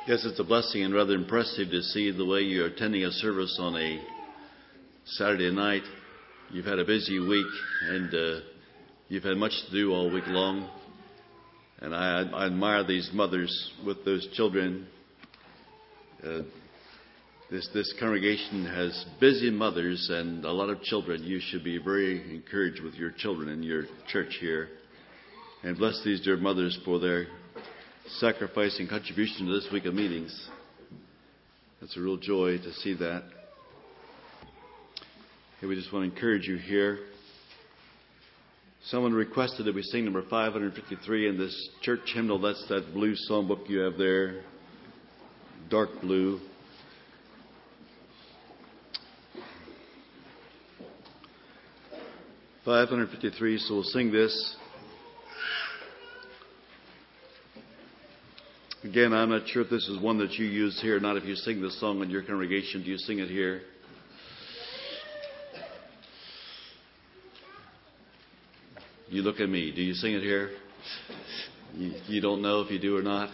Yes, it's a blessing and rather impressive to see the way you're attending a service on a Saturday night. You've had a busy week and you've had much to do all week long. And I admire these mothers with those children. This congregation has busy mothers and a lot of children. You should be very encouraged with your children in your church here. And bless these dear mothers for their sacrifice and contribution to this week of meetings. It's a real joy to see that. And we just want to encourage you here. Someone requested that we sing number 553 in this church hymnal. That's that blue songbook you have there, dark blue. .553, so we'll sing this. Again, I'm not sure if this is one that you use here or not. If you sing this song in your congregation, do you sing it here? You look at me. Do you sing it here? You don't know if you do or not?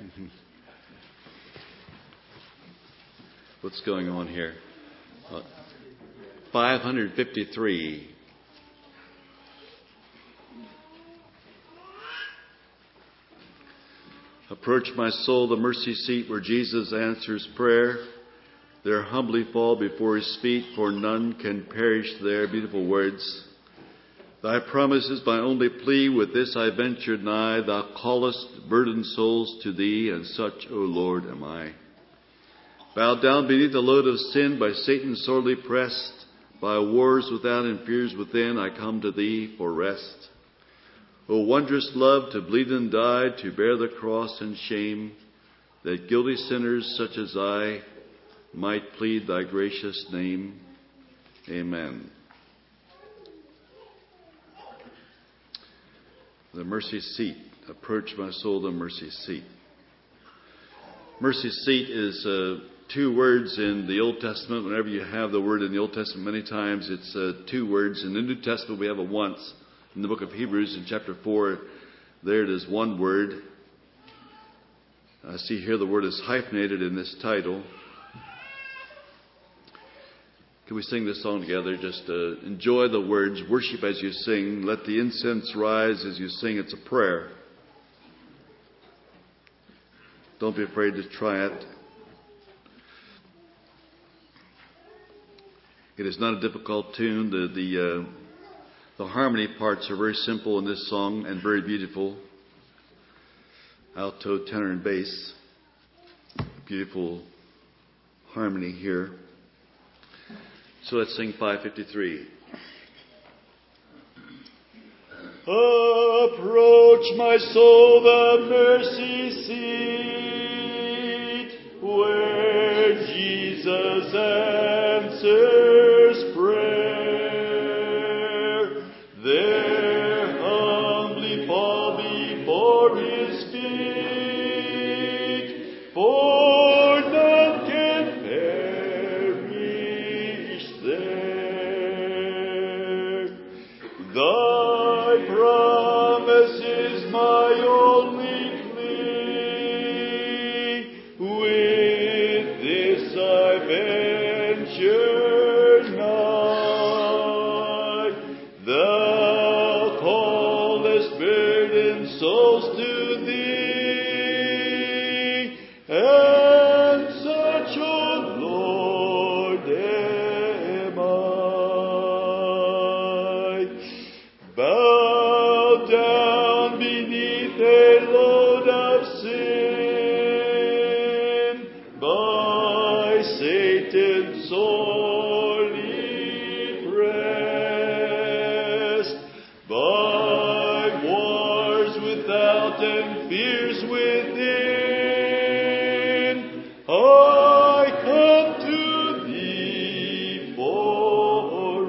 What's going on here? 553. Approach, my soul, the mercy seat where Jesus answers prayer. There humbly fall before his feet, for none can perish there. Beautiful words. Thy promise is my only plea. With this I ventured nigh. Thou callest burdened souls to thee, and such, O Lord, am I. Bowed down beneath the load of sin, by Satan sorely pressed, by wars without and fears within, I come to thee for rest. O wondrous love, to bleed and die, to bear the cross and shame, that guilty sinners such as I might plead thy gracious name. Amen. The mercy seat. Approach, my soul, the mercy seat. Mercy seat is two words in the Old Testament. Whenever you have the word in the Old Testament, many times it's two words. In the New Testament, we have it once. In the book of Hebrews, in chapter 4, there it is one word. I see here the word is hyphenated in this title. Can we sing this song together? Just enjoy the words. Worship as you sing. Let the incense rise as you sing. It's a prayer. Don't be afraid to try it. It is not a difficult tune. The harmony parts are very simple in this song and very beautiful. Alto, tenor, and bass. Beautiful harmony here. So let's sing 553. Approach, my soul, the mercy seat, where Jesus answers prayer. There humbly fall before his feet, for none can perish there. Thy promise is my only plea. With this I venture nigh. Thou callest burdened souls to thee, and such, O Lord, am I. Bowed down beneath a load of sin, by Satan sorely pressed, by wars without and fears within, I come to thee for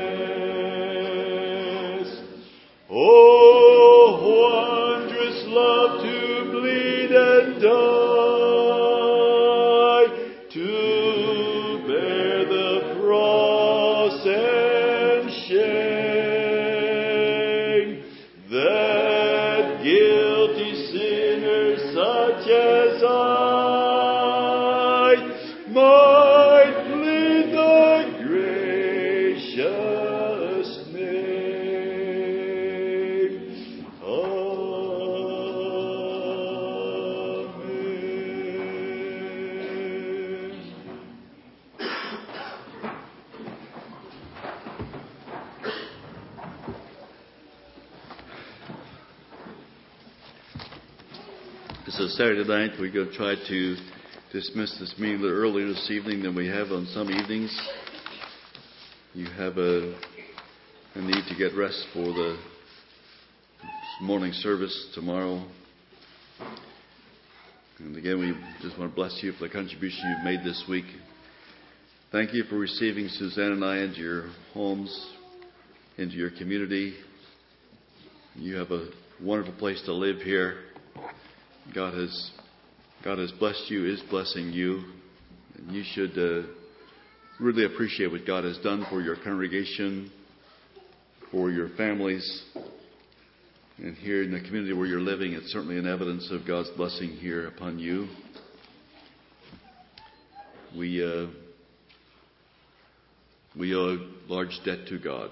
rest. Oh, wondrous love, to bleed and die, to bear the cross and shame, that guilty sinners such as I This is Saturday night. We're going to try to dismiss this meeting a little earlier this evening than we have on some evenings. You have a need to get rest for the morning service tomorrow. And again, we just want to bless you for the contribution you've made this week. Thank you for receiving Suzanne and I into your homes, into your community. You have a wonderful place to live here. God has blessed you, is blessing you. And you should really appreciate what God has done for your congregation, for your families. And here in the community where you're living, it's certainly an evidence of God's blessing here upon you. We owe a large debt to God.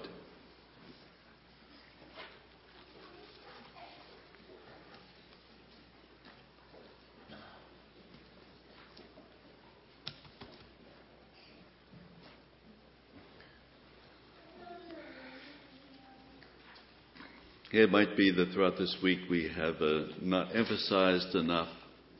It might be that throughout this week we have not emphasized enough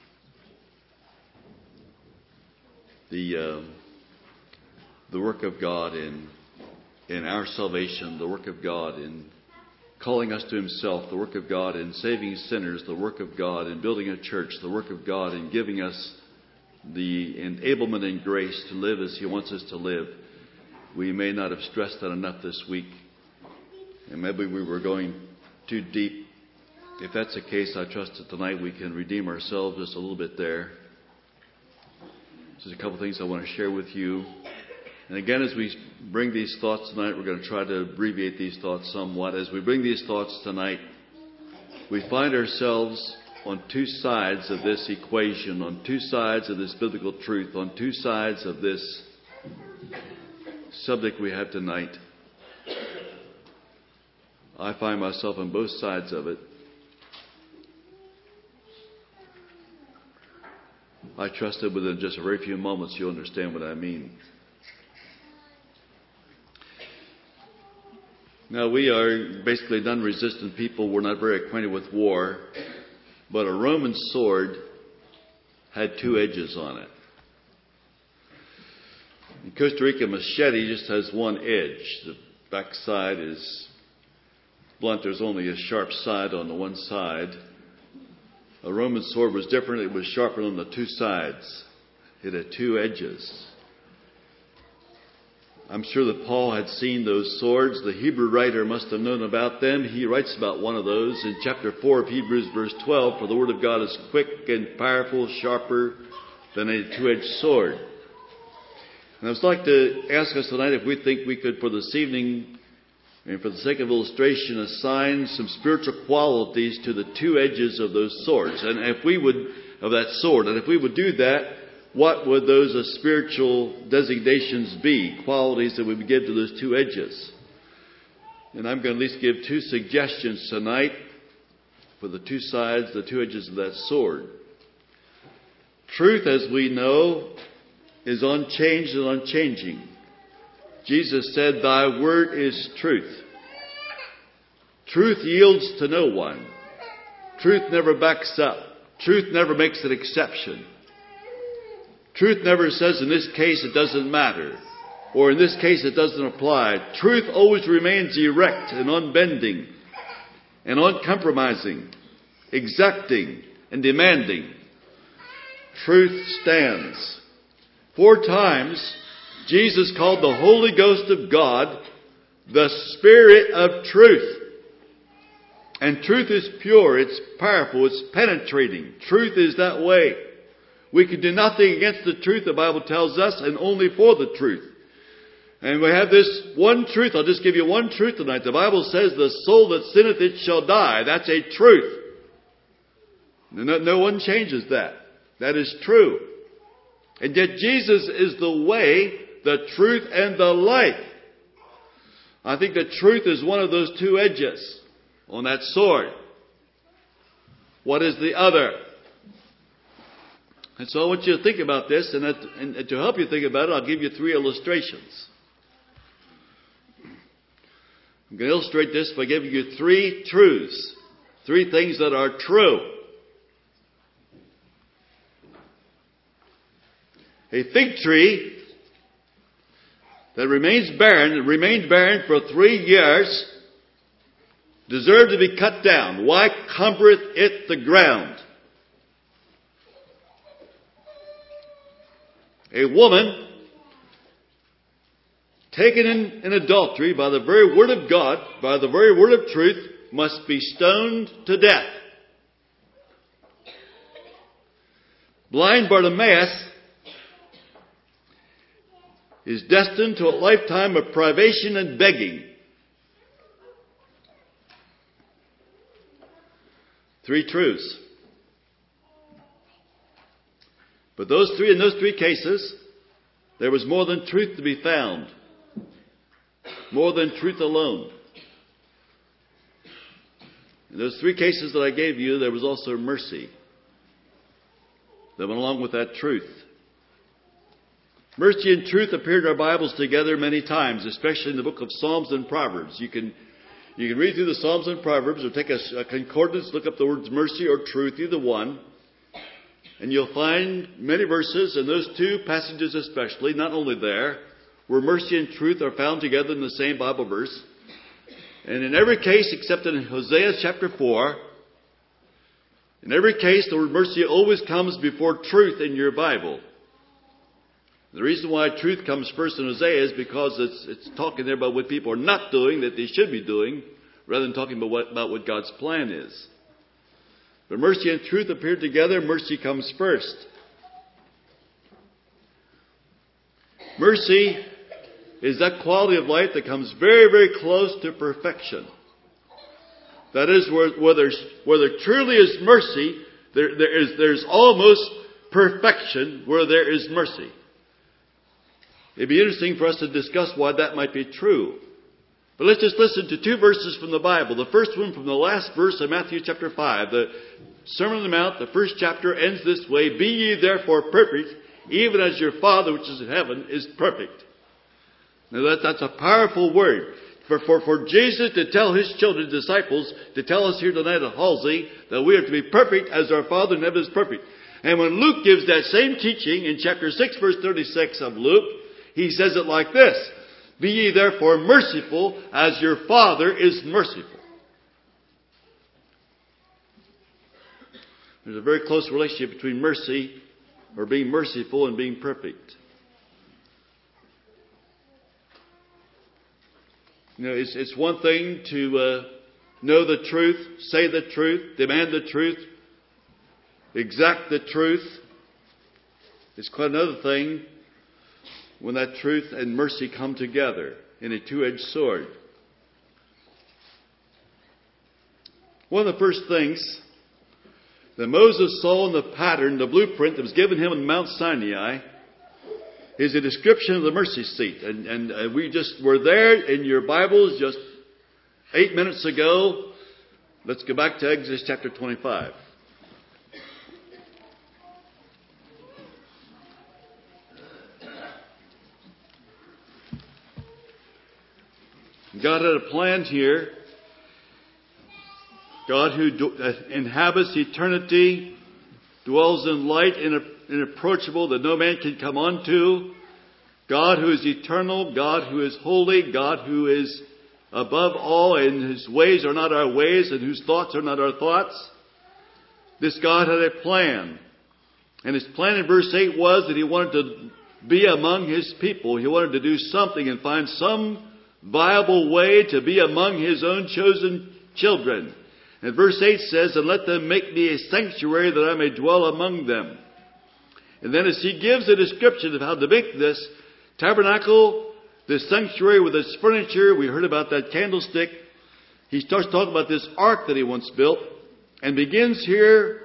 the work of God in our salvation, the work of God in calling us to Himself, the work of God in saving sinners, the work of God in building a church, the work of God in giving us the enablement and grace to live as He wants us to live. We may not have stressed that enough this week, and maybe we were going too deep. If that's the case, I trust that tonight we can redeem ourselves just a little bit there. There's a couple of things I want to share with you. And again, as we bring these thoughts tonight, we're going to try to abbreviate these thoughts somewhat. As we bring these thoughts tonight, we find ourselves on two sides of this equation, on two sides of this biblical truth, on two sides of this subject we have tonight. I find myself on both sides of it. I trust that within just a very few moments you'll understand what I mean. Now, we are basically non-resistant people. We're not very acquainted with war. But a Roman sword had two edges on it. In Costa Rica, machete just has one edge. The back side is blunt. There's only a sharp side on the one side. A Roman sword was different. It was sharper on the two sides. It had two edges. I'm sure that Paul had seen those swords. The Hebrew writer must have known about them. He writes about one of those in chapter 4 of Hebrews, verse 12. For the word of God is quick and powerful, sharper than a two-edged sword. And I would like to ask us tonight if we think we could, for this evening, and for the sake of illustration, assign some spiritual qualities to the two edges of those swords. And if we would, of that sword, and if we would do that, what would those spiritual designations be? Qualities that we would give to those two edges. And I'm going to at least give two suggestions tonight for the two sides, the two edges of that sword. Truth, as we know, is unchanged and unchanging. Jesus said, "Thy word is truth." Truth yields to no one. Truth never backs up. Truth never makes an exception. Truth never says, in this case it doesn't matter, or in this case it doesn't apply. Truth always remains erect and unbending and uncompromising, exacting and demanding. Truth stands. 4 times Jesus called the Holy Ghost of God the Spirit of truth. And truth is pure, it's powerful, it's penetrating. Truth is that way. We can do nothing against the truth, the Bible tells us, and only for the truth. And we have this one truth. I'll just give you one truth tonight. The Bible says, the soul that sinneth, it shall die. That's a truth. No one changes that. That is true. And yet Jesus is the way, the truth, and the life. I think that truth is one of those two edges on that sword. What is the other? And so I want you to think about this, and to help you think about it, I'll give you 3 illustrations. I'm going to illustrate this by giving you 3 truths, 3 things that are true. A fig tree that remained barren for 3 years, deserved to be cut down. Why cumbereth it the ground? A woman taken in adultery by the very word of God, by the very word of truth, must be stoned to death. Blind Bartimaeus is destined to a lifetime of privation and begging. 3 truths. But in those three cases, there was more than truth to be found. More than truth alone. In those 3 cases that I gave you, there was also mercy that went along with that truth. Mercy and truth appear in our Bibles together many times, especially in the book of Psalms and Proverbs. You can read through the Psalms and Proverbs, or take a concordance, look up the words mercy or truth, either one, and you'll find many verses, and those 2 passages especially, not only there, where mercy and truth are found together in the same Bible verse. And in every case, except in Hosea chapter 4, in every case, the word mercy always comes before truth in your Bible. The reason why truth comes first in Hosea is because it's talking there about what people are not doing that they should be doing, rather than talking about what God's plan is. But mercy and truth appear together. Mercy comes first. Mercy is that quality of life that comes very, very close to perfection. That is, where there truly is mercy, there's almost perfection where there is mercy. It'd be interesting for us to discuss why that might be true. But let's just listen to 2 verses from the Bible. The first one from the last verse of Matthew chapter 5. The Sermon on the Mount, the first chapter, ends this way: Be ye therefore perfect, even as your Father which is in heaven is perfect. Now that's a powerful word. For Jesus to tell His children, disciples, to tell us here tonight at Halsey, that we are to be perfect as our Father in heaven is perfect. And when Luke gives that same teaching in chapter 6, verse 36 of Luke, he says it like this: Be ye therefore merciful, as your Father is merciful. There's a very close relationship between mercy, or being merciful, and being perfect. You know, it's one thing to know the truth, say the truth, demand the truth, exact the truth. It's quite another thing when that truth and mercy come together in a 2-edged sword. One of the first things that Moses saw in the pattern, the blueprint that was given him on Mount Sinai, is a description of the mercy seat. And we just were there in your Bibles just 8 minutes ago. Let's go back to Exodus chapter 25. God had a plan here. God who inhabits eternity, dwells in light inapproachable that no man can come unto. God who is eternal, God who is holy, God who is above all, and whose ways are not our ways, and whose thoughts are not our thoughts. This God had a plan. And His plan in verse 8 was that He wanted to be among His people. He wanted to do something and find some viable way to be among His own chosen children. And verse 8 says, And let them make me a sanctuary that I may dwell among them. And then as He gives a description of how to make this tabernacle, this sanctuary with its furniture, we heard about that candlestick. He starts talking about this ark that He once built, and begins here.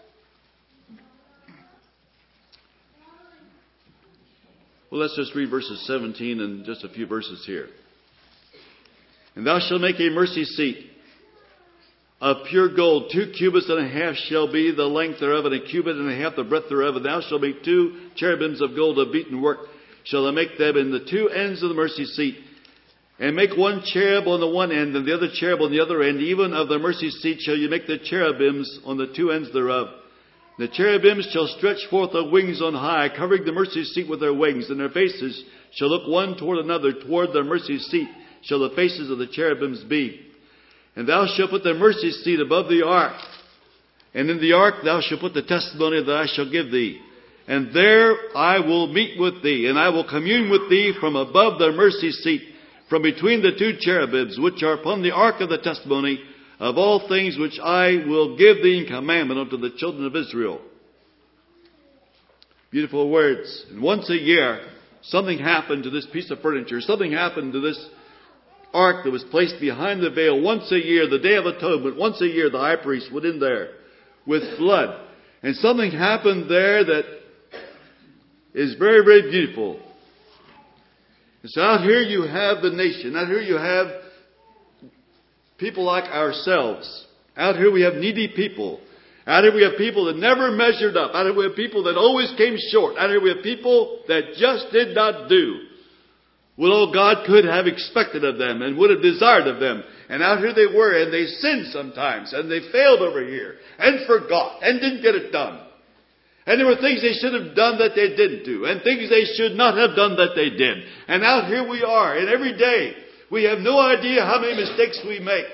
Well, let's just read verses 17 and just a few verses here. And thou shalt make a mercy seat of pure gold. 2 cubits and a half shall be the length thereof, and a cubit and a half the breadth thereof. And thou shalt make 2 cherubims of gold of beaten work. Shall thou make them in the 2 ends of the mercy seat. And make 1 cherub on the one end, and the other cherub on the other end. Even of the mercy seat shall you make the cherubims on the 2 ends thereof. The cherubims shall stretch forth their wings on high, covering the mercy seat with their wings, and their faces shall look one toward another. Toward the mercy seat shall the faces of the cherubims be. And thou shalt put the mercy seat above the ark. And in the ark thou shalt put the testimony that I shall give thee. And there I will meet with thee, and I will commune with thee from above the mercy seat, from between the two cherubims, which are upon the ark of the testimony, of all things which I will give thee in commandment unto the children of Israel. Beautiful words. And once a year, something happened to this piece of furniture. Something happened to this ark that was placed behind the veil. Once a year, the Day of Atonement, once a year, the high priest went in there with blood. And something happened there that is very, very beautiful. And so out here you have the nation. Out here you have people like ourselves. Out here we have needy people. Out here we have people that never measured up. Out here we have people that always came short. Out here we have people that just did not do what all God could have expected of them and would have desired of them. And out here they were, and they sinned sometimes, and they failed over here, and forgot, and didn't get it done. And there were things they should have done that they didn't do, and things they should not have done that they did. And out here we are, and every day we have no idea how many mistakes we make.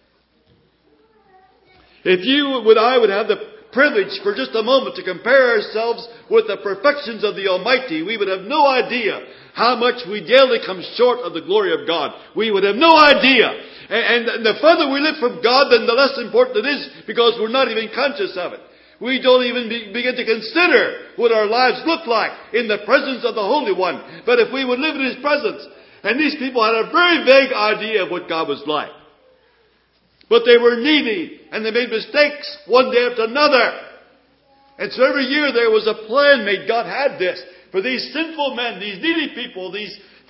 If you and I would have the privilege for just a moment to compare ourselves with the perfections of the Almighty, we would have no idea how much we daily come short of the glory of God. We would have no idea. And the further we live from God, then the less important it is, because we're not even conscious of it. We don't even begin to consider what our lives look like in the presence of the Holy One. But if we would live in His presence, and these people had a very vague idea of what God was like. But they were needy, and they made mistakes one day after another. And so every year there was a plan made. God had this for these sinful men, these needy people, these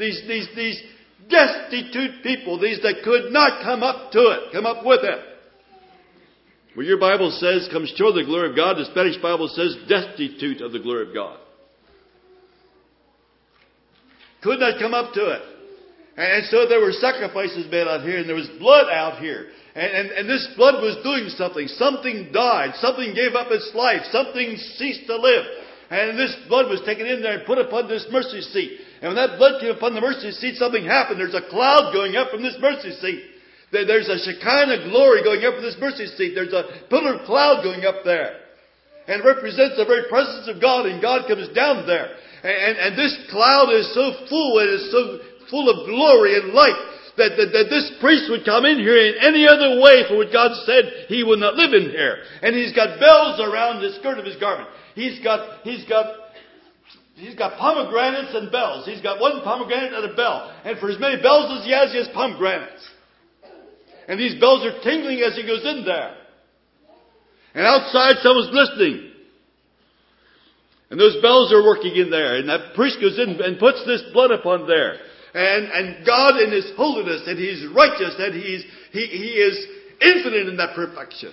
destitute people, these that could not come up with it. Where your Bible says, comes short of the glory of God, the Spanish Bible says, destitute of the glory of God. Could not come up to it. And so there were sacrifices made out here, and there was blood out here. And this blood was doing something. Something died. Something gave up its life. Something ceased to live. And this blood was taken in there and put upon this mercy seat. And when that blood came upon the mercy seat, something happened. There's a cloud going up from this mercy seat. There's a Shekinah glory going up from this mercy seat. There's a pillar of cloud going up there. And it represents the very presence of God. And God comes down there. And this cloud is so full, and is so full of glory and light, that this priest would come in here in any other way for what God said he would not live in here. And he's got bells around the skirt of his garment. He's got pomegranates and bells. He's got one pomegranate and a bell. And for as many bells as he has pomegranates. And these bells are tingling as he goes in there. And outside someone's listening. And those bells are working in there. And that priest goes in and puts this blood upon there. And God in His holiness, and He's righteous, and He is infinite in that perfection.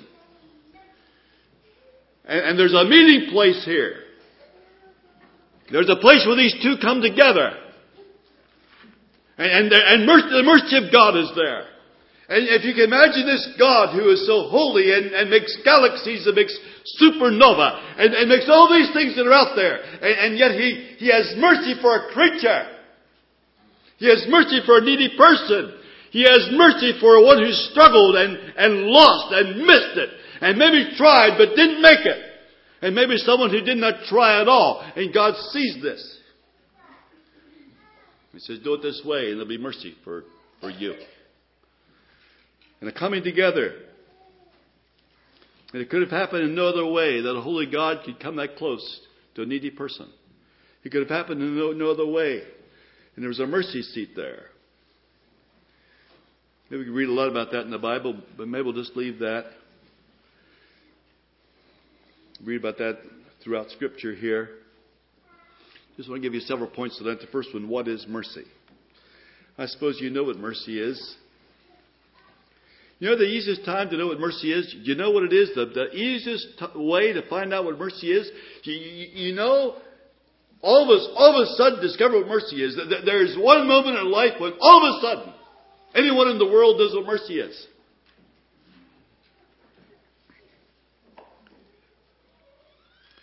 And there's a meeting place here. There's a place where these two come together. And the mercy of God is there. And if you can imagine this God who is so holy and makes galaxies and makes supernova and makes all these things that are out there. And yet He has mercy for a creature. He has mercy for a needy person. He has mercy for one who struggled and lost and missed it. And maybe tried but didn't make it. And maybe someone who did not try at all. And God sees this. He says, do it this way and there'll be mercy for you. And a coming together. And it could have happened in no other way that a holy God could come that close to a needy person. It could have happened in no other way. And there was a mercy seat there. Maybe we can read a lot about that in the Bible, but maybe we'll just leave that. Read about that throughout Scripture here. Just want to give you several points to that. The first one, what is mercy? I suppose you know what mercy is. You know the easiest time to know what mercy is? You know what it is? The easiest way to find out what mercy is? You know, all of a sudden discover what mercy is. There's one moment in life when all of a sudden anyone in the world knows what mercy is.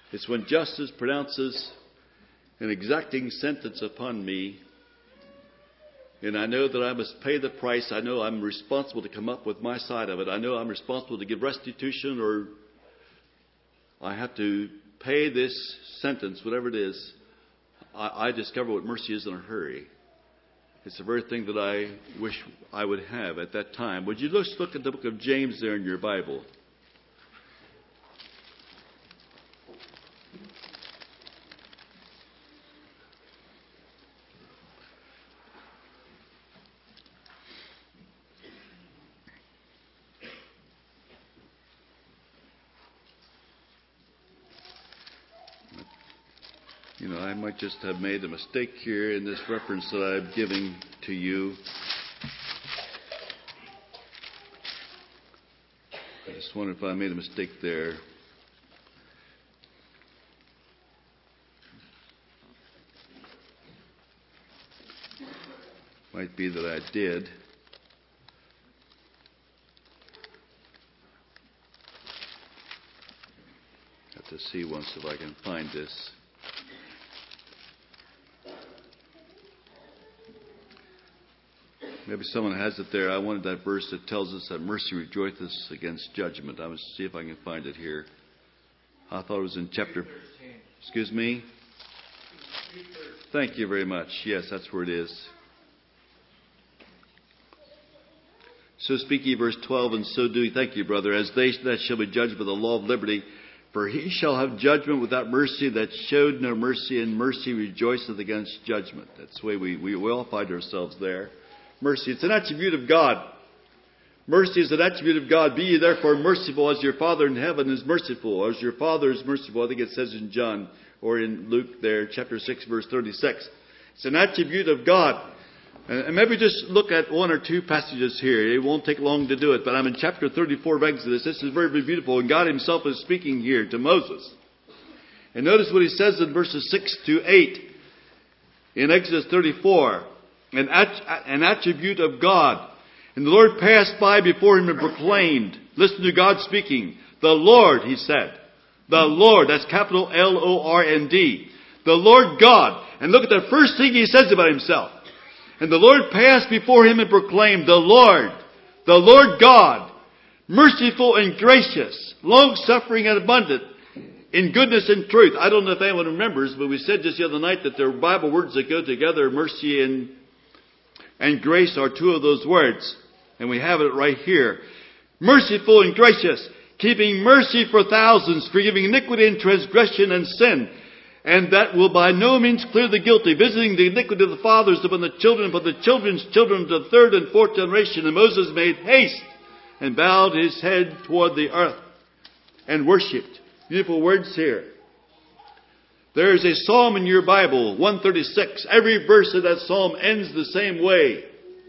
It's when justice pronounces an exacting sentence upon me, and I know that I must pay the price. I know I'm responsible to come up with my side of it. I know I'm responsible to give restitution, or I have to pay this sentence, whatever it is. I discover what mercy is in a hurry. It's the very thing that I wish I would have at that time. Would you just look at the book of James there in your Bible? I might just have made a mistake here in this reference that I'm giving to you. I just wonder if I made a mistake there. Might be that I did. Have to see once if I can find this. Maybe someone has it there. I wanted that verse that tells us that mercy rejoiceth against judgment. I must see if I can find it here. I thought it was in chapter... Excuse me? Thank you very much. Yes, that's where it is. So speak ye, verse 12, and so do ye. Thank you, brother. As they that shall be judged by the law of liberty, for he shall have judgment without mercy that showed no mercy, and mercy rejoiceth against judgment. That's the way we all find ourselves there. Mercy. It's an attribute of God. Mercy is an attribute of God. Be ye therefore merciful as your Father in heaven is merciful. As your Father is merciful. I think it says in John or in Luke there, chapter 6, verse 36. It's an attribute of God. And maybe just look at one or two passages here. It won't take long to do it. But I'm in chapter 34 of Exodus. This is very, very beautiful. And God himself is speaking here to Moses. And notice what he says in verses 6 to 8 in Exodus 34. An attribute of God. And the Lord passed by before him and proclaimed. Listen to God speaking. The Lord, he said. The Lord. That's capital L-O-R-D. The Lord God. And look at the first thing he says about himself. And the Lord passed before him and proclaimed, the Lord God, merciful and gracious, long-suffering and abundant in goodness and truth. I don't know if anyone remembers, but we said just the other night that there are Bible words that go together, mercy and grace are two of those words. And we have it right here. Merciful and gracious, keeping mercy for thousands, forgiving iniquity and transgression and sin. And that will by no means clear the guilty, visiting the iniquity of the fathers upon the children, upon the children's children to the third and fourth generation. And Moses made haste and bowed his head toward the earth and worshipped. Beautiful words here. There is a psalm in your Bible, 136. Every verse of that psalm ends the same way.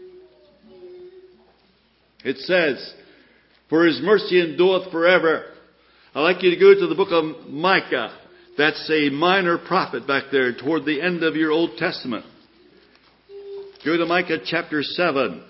It says, for his mercy endureth forever. I'd like you to go to the book of Micah. That's a minor prophet back there toward the end of your Old Testament. Go to Micah chapter 7.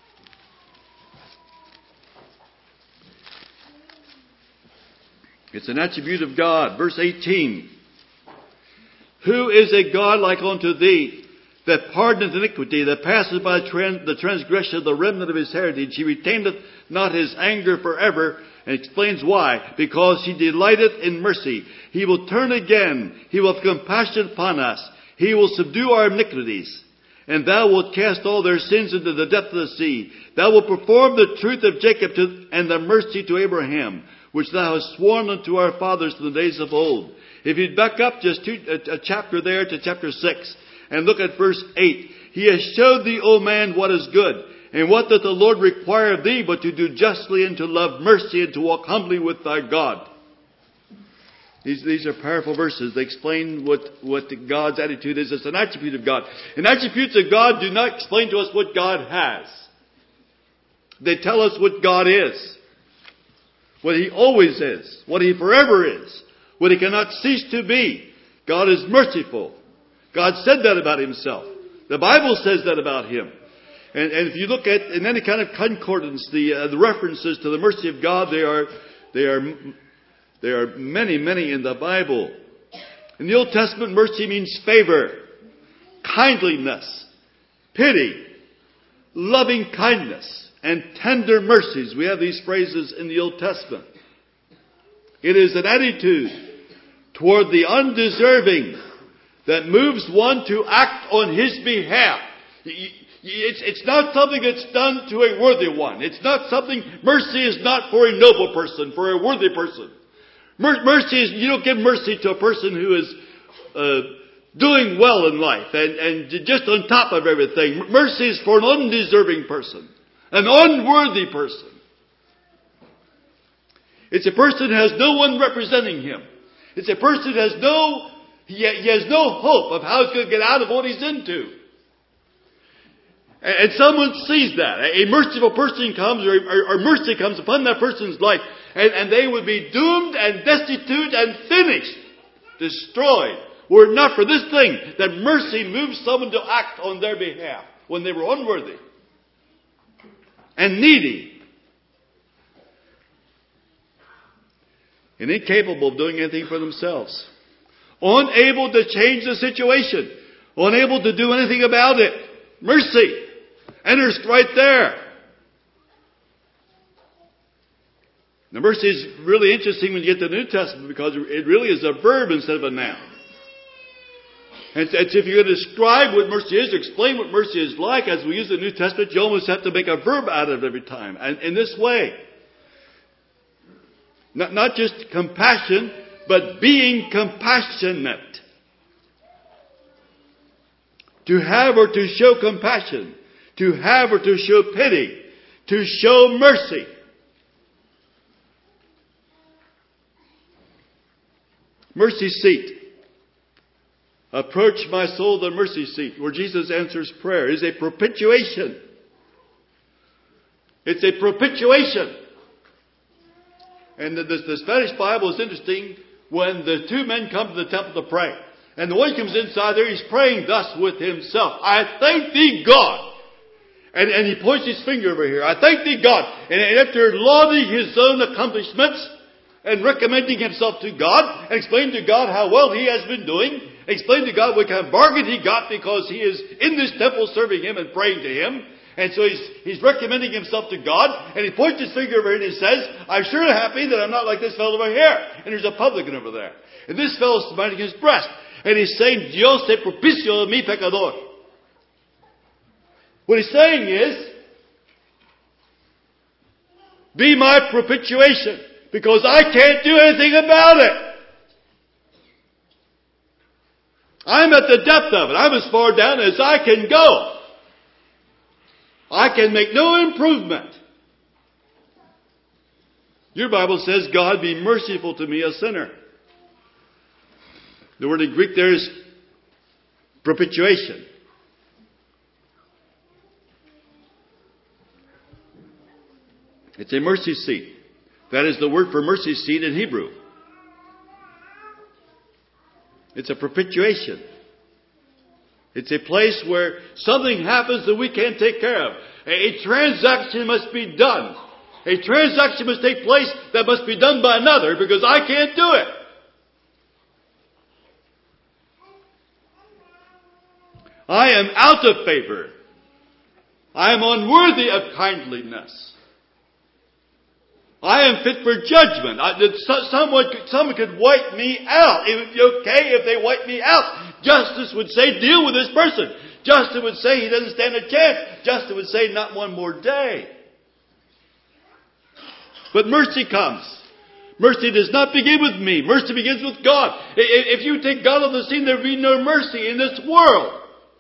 It's an attribute of God. Verse 18. Who is a God like unto thee, that pardoneth iniquity, that passeth by the transgression of the remnant of his heritage? He retaineth not his anger forever. And explains why. Because he delighteth in mercy. He will turn again. He will have compassion upon us. He will subdue our iniquities. And thou wilt cast all their sins into the depth of the sea. Thou wilt perform the truth of Jacob and the mercy to Abraham, which thou hast sworn unto our fathers in the days of old. If you'd back up just a chapter there to chapter 6 and look at verse 8. He has showed thee, O man, what is good. And what doth the Lord require of thee but to do justly and to love mercy and to walk humbly with thy God? These are powerful verses. They explain what God's attitude is. It's an attribute of God. And attributes of God do not explain to us what God has. They tell us what God is. What He always is. What He forever is. What He cannot cease to be. God is merciful. God said that about Himself. The Bible says that about Him. And if you look at in any kind of concordance, the references to the mercy of God, they are There are many, many in the Bible. In the Old Testament, mercy means favor, kindliness, pity, loving kindness, and tender mercies. We have these phrases in the Old Testament. It is an attitude toward the undeserving that moves one to act on his behalf. It's not something that's done to a worthy one. It's not something, mercy is not for a noble person, for a worthy person. Mercy is, you don't give mercy to a person who is doing well in life and just on top of everything. Mercy is for an undeserving person, an unworthy person. It's a person who has no one representing him. It's a person who has no hope of how he's going to get out of what he's into. And someone sees that. A merciful person comes, or mercy comes upon that person's life, and they would be doomed and destitute and finished, destroyed, were it not for this thing, that mercy moves someone to act on their behalf when they were unworthy and needy and incapable of doing anything for themselves, unable to change the situation, unable to do anything about it. Mercy enters right there. Now, mercy is really interesting when you get to the New Testament because it really is a verb instead of a noun. And if you're going to describe what mercy is, explain what mercy is like, as we use the New Testament, you almost have to make a verb out of it every time. And in this way. Not just compassion, but being compassionate. To have or to show compassion. To have or to show pity. To show mercy. Mercy seat. Approach my soul, the mercy seat, where Jesus answers prayer, is a propitiation. It's a propitiation. And the Spanish Bible is interesting when the two men come to the temple to pray. And the one comes inside there, he's praying thus with himself. I thank thee, God. And he points his finger over here. I thank thee, God. And after lauding his own accomplishments and recommending himself to God, and explaining to God how well he has been doing, explain to God what kind of bargain he got because he is in this temple serving him and praying to him. And so he's recommending himself to God, and he points his finger over and he says, I'm sure happy that I'm not like this fellow over here. And there's a publican over there. And this fellow's smiting his breast. And he's saying, Dios te propicio mi pecador. What he's saying is, be my propitiation, because I can't do anything about it. I'm at the depth of it. I'm as far down as I can go. I can make no improvement. Your Bible says, God be merciful to me, a sinner. The word in Greek there is propitiation. It's a mercy seat. That is the word for mercy seat in Hebrew. It's a propitiation. It's a place where something happens that we can't take care of. A transaction must be done. A transaction must take place that must be done by another because I can't do it. I am out of favor. I am unworthy of kindliness. I am fit for judgment. Someone could wipe me out. It would be okay if they wipe me out. Justice would say, deal with this person. Justice would say, he doesn't stand a chance. Justice would say, not one more day. But mercy comes. Mercy does not begin with me. Mercy begins with God. If you take God off the scene, there will be no mercy in this world.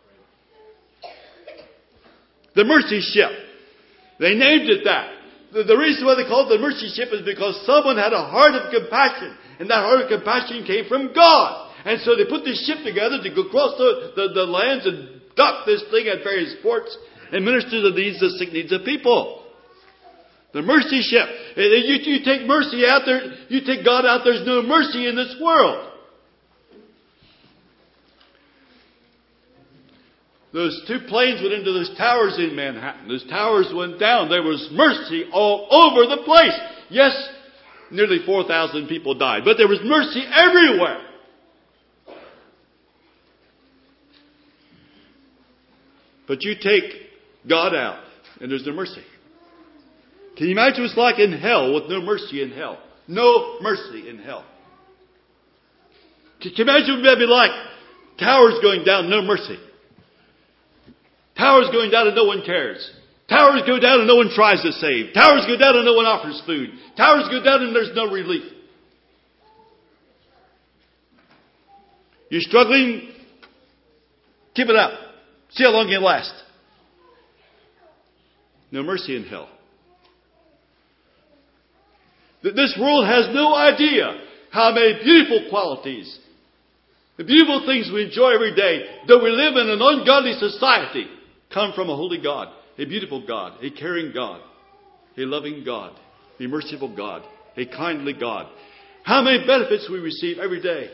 The mercy ship. They named it that. The reason why they call it the mercy ship is because someone had a heart of compassion. And that heart of compassion came from God. And so they put this ship together to go across the lands and dock this thing at various ports and minister to the sick needs of people. The mercy ship. You take mercy out there, you take God out, there's no mercy in this world. Those two planes went into those towers in Manhattan. Those towers went down. There was mercy all over the place. Yes, nearly 4,000 people died. But there was mercy everywhere. But you take God out, and there's no mercy. Can you imagine what it's like in hell with no mercy in hell? No mercy in hell. Can you imagine what it would be like? Towers going down, no mercy. Towers going down and no one cares. Towers go down and no one tries to save. Towers go down and no one offers food. Towers go down and there's no relief. You're struggling? Keep it up. See how long you can last. No mercy in hell. This world has no idea how many beautiful qualities, the beautiful things we enjoy every day, though we live in an ungodly society, come from a holy God, a beautiful God, a caring God, a loving God, a merciful God, a kindly God. How many benefits we receive every day.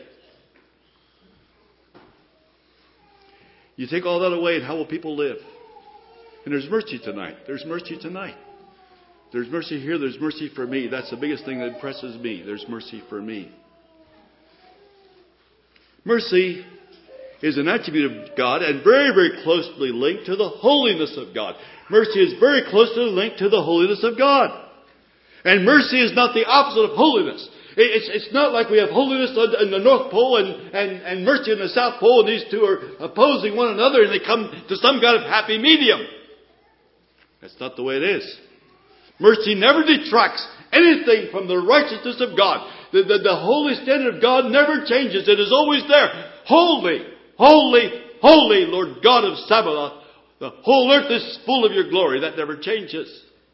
You take all that away and how will people live? And there's mercy tonight. There's mercy tonight. There's mercy here. There's mercy for me. That's the biggest thing that impresses me. There's mercy for me. Mercy is an attribute of God and very, very closely linked to the holiness of God. Mercy is very closely linked to the holiness of God. And mercy is not the opposite of holiness. It's not like we have holiness in the North Pole and mercy in the South Pole, and these two are opposing one another and they come to some kind of happy medium. That's not the way it is. Mercy never detracts anything from the righteousness of God. The holy standard of God never changes. It is always there. Holy, holy, holy, Lord God of Sabaoth. The whole earth is full of your glory. That never changes.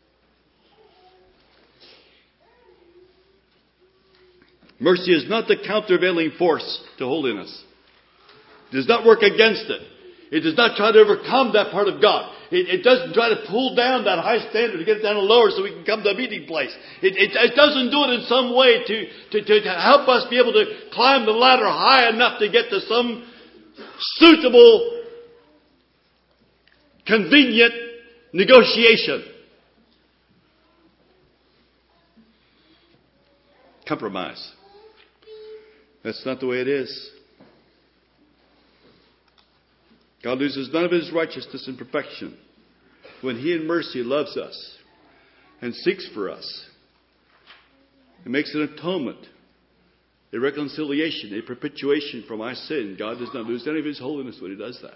Mercy is not the countervailing force to holiness. It does not work against it. It does not try to overcome that part of God. It doesn't try to pull down that high standard to get it down to lower so we can come to a meeting place. It doesn't do it in some way to help us be able to climb the ladder high enough to get to some suitable, convenient negotiation. Compromise. That's not the way it is. God loses none of His righteousness and perfection when He in mercy loves us and seeks for us. It makes an atonement, a reconciliation, a perpetuation for my sin. God does not lose any of His holiness when He does that.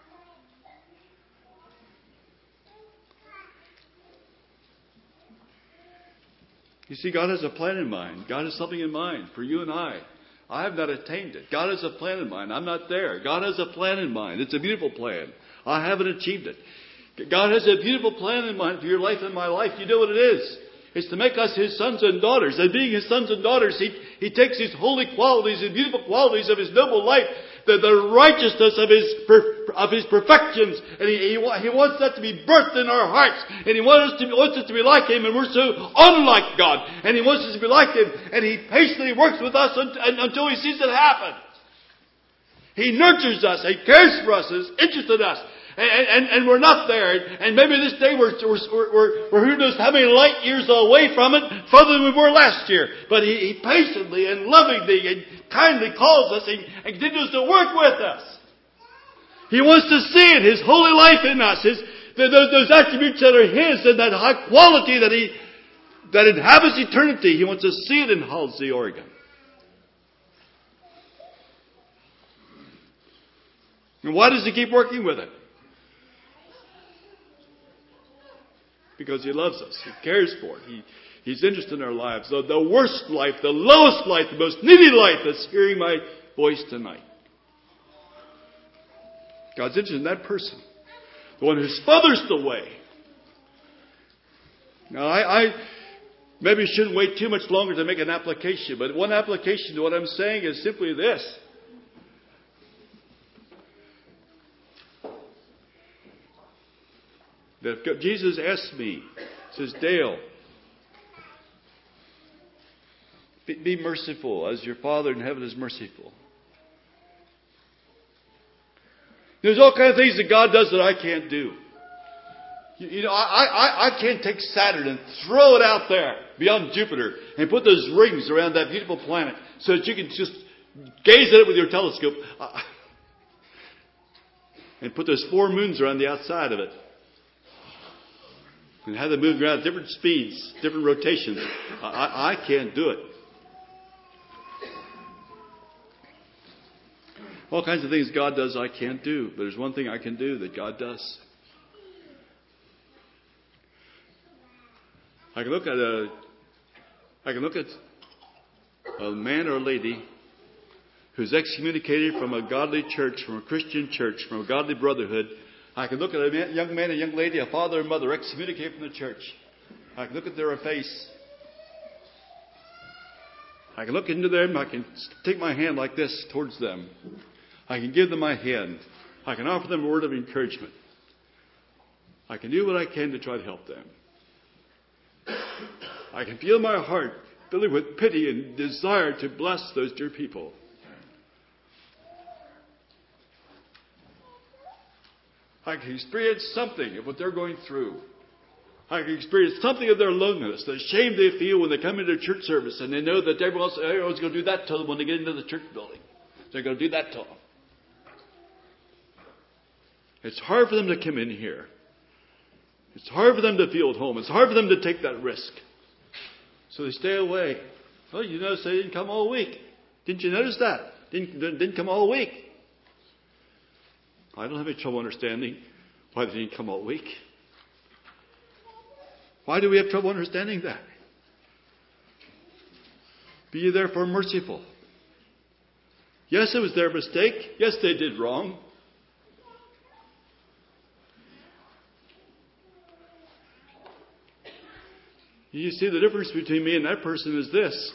You see, God has a plan in mind. God has something in mind for you and I. I have not attained it. God has a plan in mind. I'm not there. God has a plan in mind. It's a beautiful plan. I haven't achieved it. God has a beautiful plan in mind for your life and my life. You know what it is. It's to make us His sons and daughters. And being His sons and daughters, He takes these holy qualities and beautiful qualities of His noble life, the righteousness of His perfections, and He wants that to be birthed in our hearts. And He wants us to be like Him, and we're so unlike God. And He wants us to be like Him, and He patiently works with us until He sees it happen. He nurtures us, He cares for us, is interested in us. And we're not there. And maybe this day we're who knows how many light years away from it, further than we were last year. But He patiently and lovingly and kindly calls us and continues to work with us. He wants to see it, His holy life in us, those attributes that are His, and that high quality that inhabits eternity. He wants to see it in Halsey, Oregon. And why does He keep working with it? Because He loves us. He cares for it. He's interested in our lives. The worst life, the lowest life, the most needy life that's hearing my voice tonight. God's interested in that person. The one who's furthest away. Now, I maybe shouldn't wait too much longer to make an application. But one application to what I'm saying is simply this. That Jesus asked me, says, Dale, be merciful as your Father in heaven is merciful. There's all kinds of things that God does that I can't do. You know, I can't take Saturn and throw it out there beyond Jupiter and put those rings around that beautiful planet so that you can just gaze at it with your telescope and put those 4 moons around the outside of it and have them move around at different speeds, different rotations. I can't do it. All kinds of things God does I can't do, but there's one thing I can do that God does. I can look at a man or a lady who's excommunicated from a godly church, from a Christian church, from a godly brotherhood. I can look at a young man, a young lady, a father and mother excommunicated from the church. I can look at their face. I can look into them. I can take my hand like this towards them. I can give them my hand. I can offer them a word of encouragement. I can do what I can to try to help them. I can feel my heart filling with pity and desire to bless those dear people. I can experience something of what they're going through. I can experience something of their loneliness, the shame they feel when they come into church service and they know that everyone's going to do that to them when they get into the church building. They're going to do that to them. It's hard for them to come in here. It's hard for them to feel at home. It's hard for them to take that risk. So they stay away. Well, you notice they didn't come all week. Didn't you notice that? Didn't come all week. I don't have any trouble understanding why they didn't come all week. Why do we have trouble understanding that? Be ye therefore merciful. Yes, it was their mistake. Yes, they did wrong. You see, the difference between me and that person is this.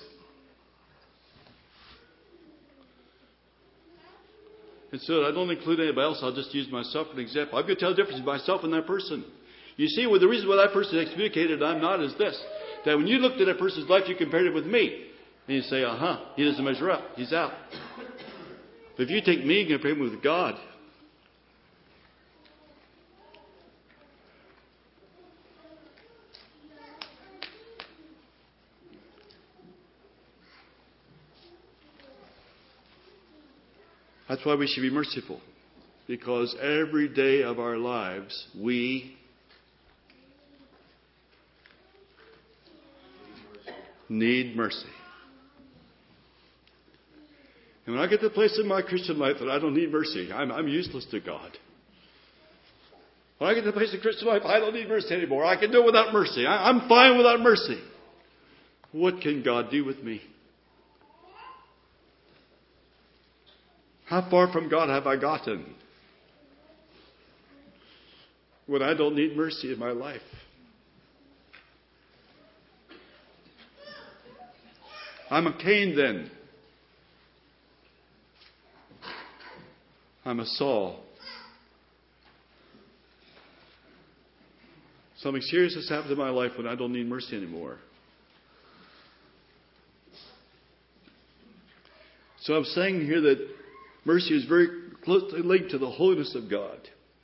And so I don't include anybody else. I'll just use myself for an example. I'm going to tell the difference between myself and that person. You see, well, the reason why that person is excommunicated and I'm not is this. That when you looked at that person's life, you compared it with me. And you say, he doesn't measure up. He's out. But if you take me and compare him with God, that's why we should be merciful. Because every day of our lives, we need mercy. And when I get to the place in my Christian life that I don't need mercy, I'm useless to God. When I get to the place in Christian life, I don't need mercy anymore. I can do it without mercy. I'm fine without mercy. What can God do with me? How far from God have I gotten when I don't need mercy in my life? I'm a Cain then. I'm a Saul. Something serious has happened in my life when I don't need mercy anymore. So I'm saying here that mercy is very closely linked to the holiness of God.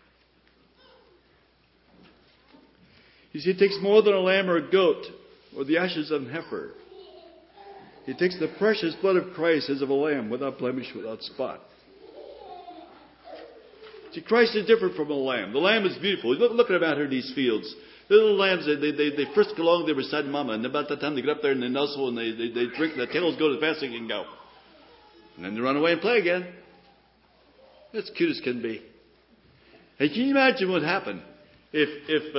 You see, it takes more than a lamb or a goat or the ashes of an heifer. It takes the precious blood of Christ as of a lamb without blemish, without spot. See, Christ is different from a lamb. The lamb is beautiful. Look at them out here in these fields. The little lambs, they frisk along there beside mama, and about that time they get up there and they nuzzle and they drink, their tails go as fast as they can go. And then they run away and play again. That's cute as can be. And can you imagine what happened if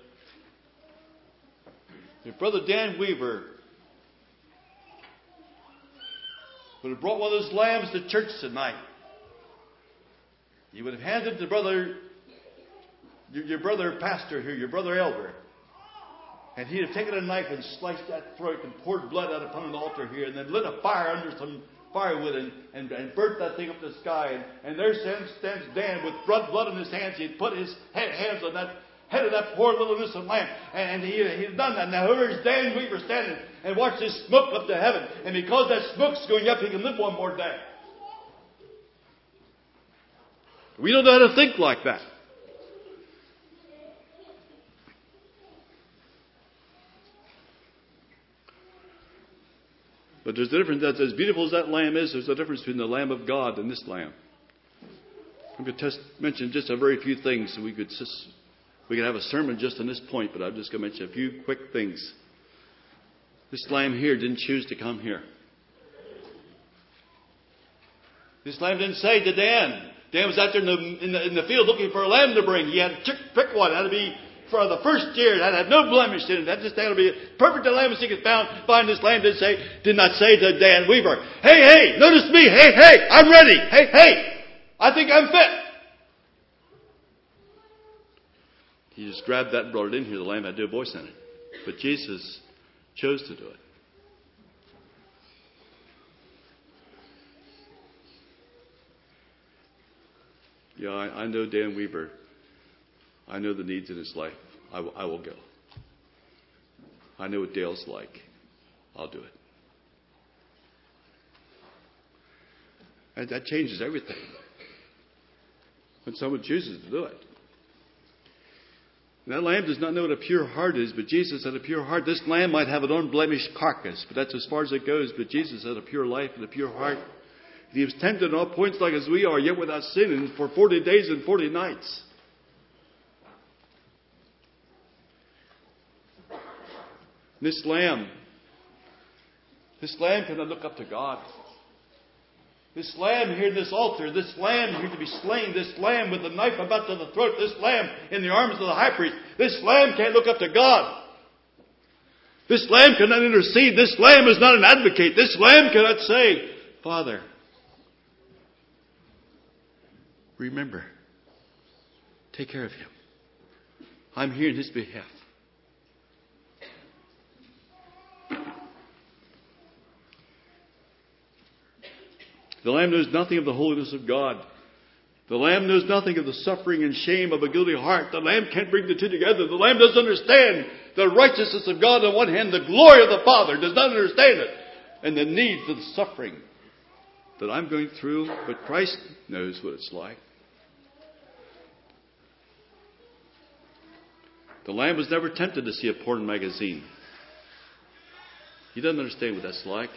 Brother Dan Weaver would have brought one of those lambs to church tonight? You would have handed to your brother pastor here, your brother elder, and he'd have taken a knife and sliced that throat and poured blood out upon an altar here, and then lit a fire under some firewood and burnt that thing up to the sky. And there stands Dan with blood in his hands. He'd put his hands on that head of that poor little innocent lamb. And he'd done that. Now here's Dan Weaver standing and watch this smoke up to heaven. And because that smoke's going up, he can live one more day. We don't know how to think like that. But there's a difference. That's as beautiful as that lamb is, there's a difference between the Lamb of God and this lamb. I'm going to mention just a very few things. So we could have a sermon just on this point, but I'm just going to mention a few quick things. This lamb here didn't choose to come here. This lamb didn't say to Dan. Dan was out there in the field looking for a lamb to bring. He had to pick one. It had to be for the first year. That had no blemish in it. That just had to be a perfect lamb as he could find. This lamb did not say to Dan Weaver, hey, notice me. Hey, I'm ready. Hey, I think I'm fit. He just grabbed that and brought it in here. The lamb had no voice in it. But Jesus chose to do it. Yeah, I know Dan Weaver. I know the needs in his life. I will go. I know what Dale's like. I'll do it. And that changes everything. When someone chooses to do it. And that lamb does not know what a pure heart is, but Jesus had a pure heart. This lamb might have an unblemished carcass, but that's as far as it goes. But Jesus had a pure life and a pure heart. He was tempted in all points like as we are, yet without sin, and for 40 days and 40 nights. This lamb cannot look up to God. This lamb here in this altar, this lamb here to be slain, this lamb with the knife about to the throat, this lamb in the arms of the high priest, this lamb can't look up to God. This lamb cannot intercede. This lamb is not an advocate. This lamb cannot say, Father, remember, take care of him. I'm here in his behalf. The lamb knows nothing of the holiness of God. The lamb knows nothing of the suffering and shame of a guilty heart. The lamb can't bring the two together. The lamb doesn't understand the righteousness of God on one hand, the glory of the Father, does not understand it, and the needs of the suffering that I'm going through. But Christ knows what it's like. The lamb was never tempted to see a porn magazine. He doesn't understand what that's like.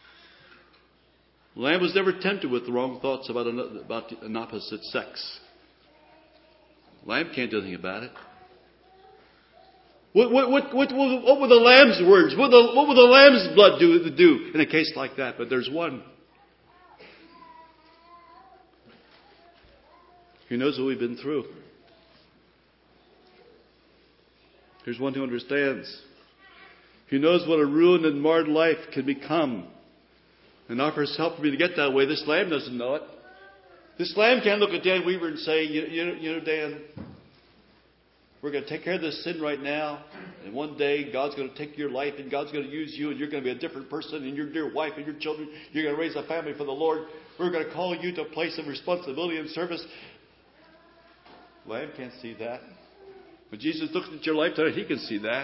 The lamb was never tempted with the wrong thoughts about an opposite sex. The lamb can't do anything about it. What were the lamb's words? What would the lamb's blood do in a case like that? But there's one who knows what we've been through. There's one who understands. Who knows what a ruined and marred life can become. And offers help for me to get that way. This lamb doesn't know it. This lamb can't look at Dan Weaver and say, you know, Dan, we're going to take care of this sin right now. And one day God's going to take your life and God's going to use you and you're going to be a different person and your dear wife and your children. You're going to raise a family for the Lord. We're going to call you to a place of responsibility and service. Lamb can't see that. When Jesus looks at your life tonight, he can see that.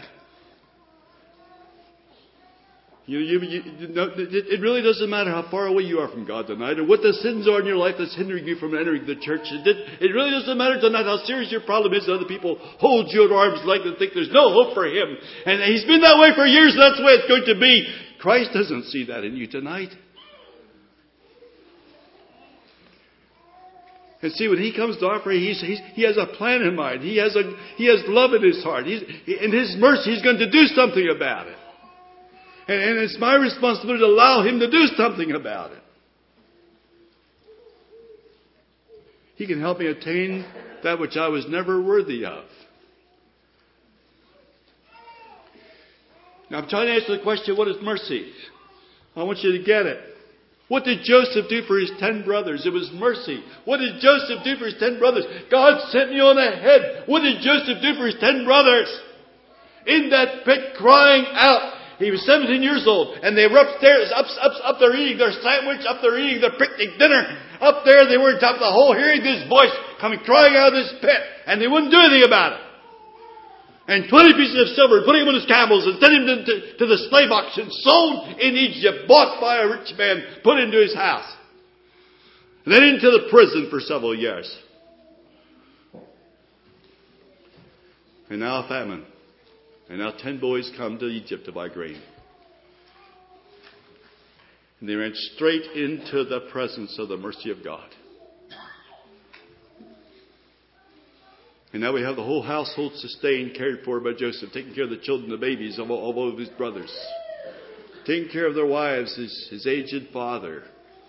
It really doesn't matter how far away you are from God tonight or what the sins are in your life that's hindering you from entering the church. It really doesn't matter tonight how serious your problem is that other people hold you at arm's length and think there's no hope for him. And he's been that way for years and that's the way it's going to be. Christ doesn't see that in you tonight. And see, when he comes to offer, he has a plan in mind. He has love in his heart. In his mercy, he's going to do something about it. And it's my responsibility to allow him to do something about it. He can help me attain that which I was never worthy of. Now I'm trying to answer the question, what is mercy? I want you to get it. What did Joseph do for his 10 brothers? It was mercy. What did Joseph do for his 10 brothers? God sent me on ahead. What did Joseph do for his 10 brothers? In that pit crying out. He was 17 years old, and they were upstairs, up there eating their sandwich, up there eating their picnic dinner. Up there, they were on top of the hole, hearing this voice coming, crying out of this pit, and they wouldn't do anything about it. And 20 pieces of silver, putting him on his camels, and sent him to the slave auction, sold in Egypt, bought by a rich man, put into his house, and then into the prison for several years. And now a famine. And now 10 boys come to Egypt to buy grain. And they ran straight into the presence of the mercy of God. And now we have the whole household sustained, cared for by Joseph, taking care of the children, the babies of all of his brothers, taking care of their wives, his aged father.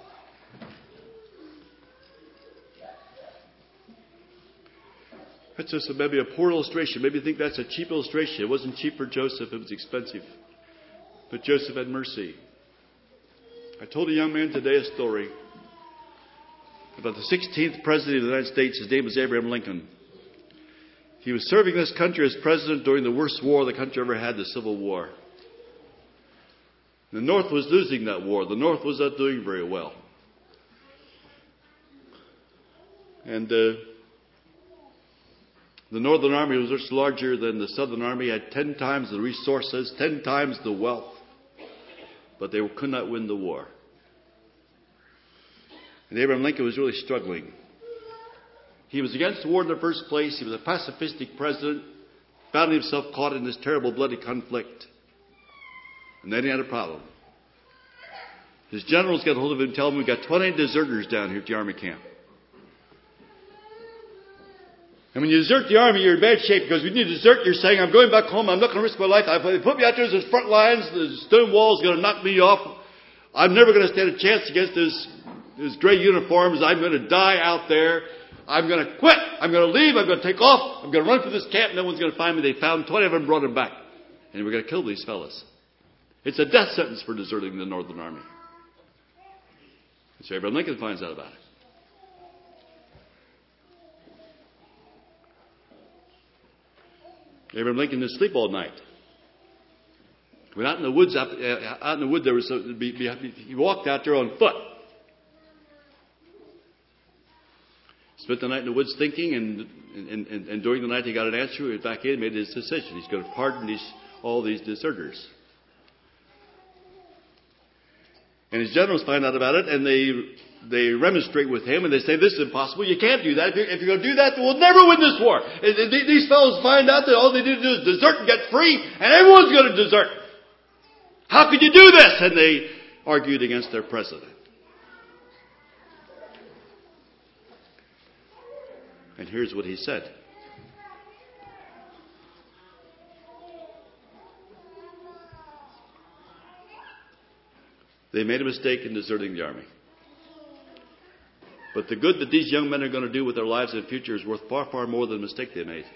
That's just maybe a poor illustration. Maybe you think that's a cheap illustration. It wasn't cheap for Joseph. It was expensive. But Joseph had mercy. I told a young man today a story about the 16th president of the United States. His name was Abraham Lincoln. He was serving this country as president during the worst war the country ever had, the Civil War. The North was losing that war. The North was not doing very well. And the Northern Army was much larger than the Southern Army, had 10 times the resources, 10 times the wealth. But they could not win the war. And Abraham Lincoln was really struggling. He was against the war in the first place. He was a pacifistic president. Found himself caught in this terrible bloody conflict. And then he had a problem. His generals got hold of him and tell him, we've got 20 deserters down here at the army camp. And when you desert the army, you're in bad shape, because when you desert, you're saying, I'm going back home, I'm not going to risk my life. They put me out there as the front lines, the stone wall's going to knock me off. I'm never going to stand a chance against those gray uniforms. I'm going to die out there. I'm going to quit. I'm going to leave. I'm going to take off. I'm going to run for this camp. No one's going to find me. They found 20 of them, brought them back. And we're going to kill these fellas. It's a death sentence for deserting the Northern Army. And so Abraham Lincoln finds out about it. Abraham Lincoln didn't sleep all night. When out in the woods, there was he walked out there on foot. Spent the night in the woods thinking, and during the night he got an answer. He went back in and made his decision. He's going to pardon all these deserters. And his generals find out about it, and they remonstrate with him, and they say, this is impossible. You can't do that. If you're going to do that, we'll never win this war. These fellows find out that all they need to do is desert and get free, and everyone's going to desert. How could you do this? And they argued against their president. And here's what he said. They made a mistake in deserting the army. But the good that these young men are going to do with their lives in the future is worth far, far more than the mistake they made.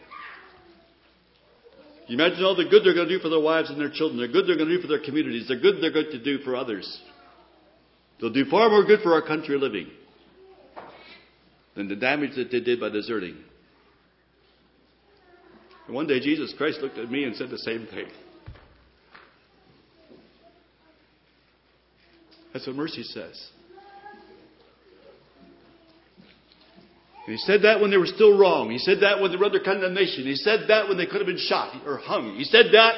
You imagine all the good they're going to do for their wives and their children, the good they're going to do for their communities, the good they're going to do for others. They'll do far more good for our country living than the damage that they did by deserting. And one day Jesus Christ looked at me and said the same thing. That's what mercy says. And he said that when they were still wrong. He said that when they were under condemnation. He said that when they could have been shot or hung. He said that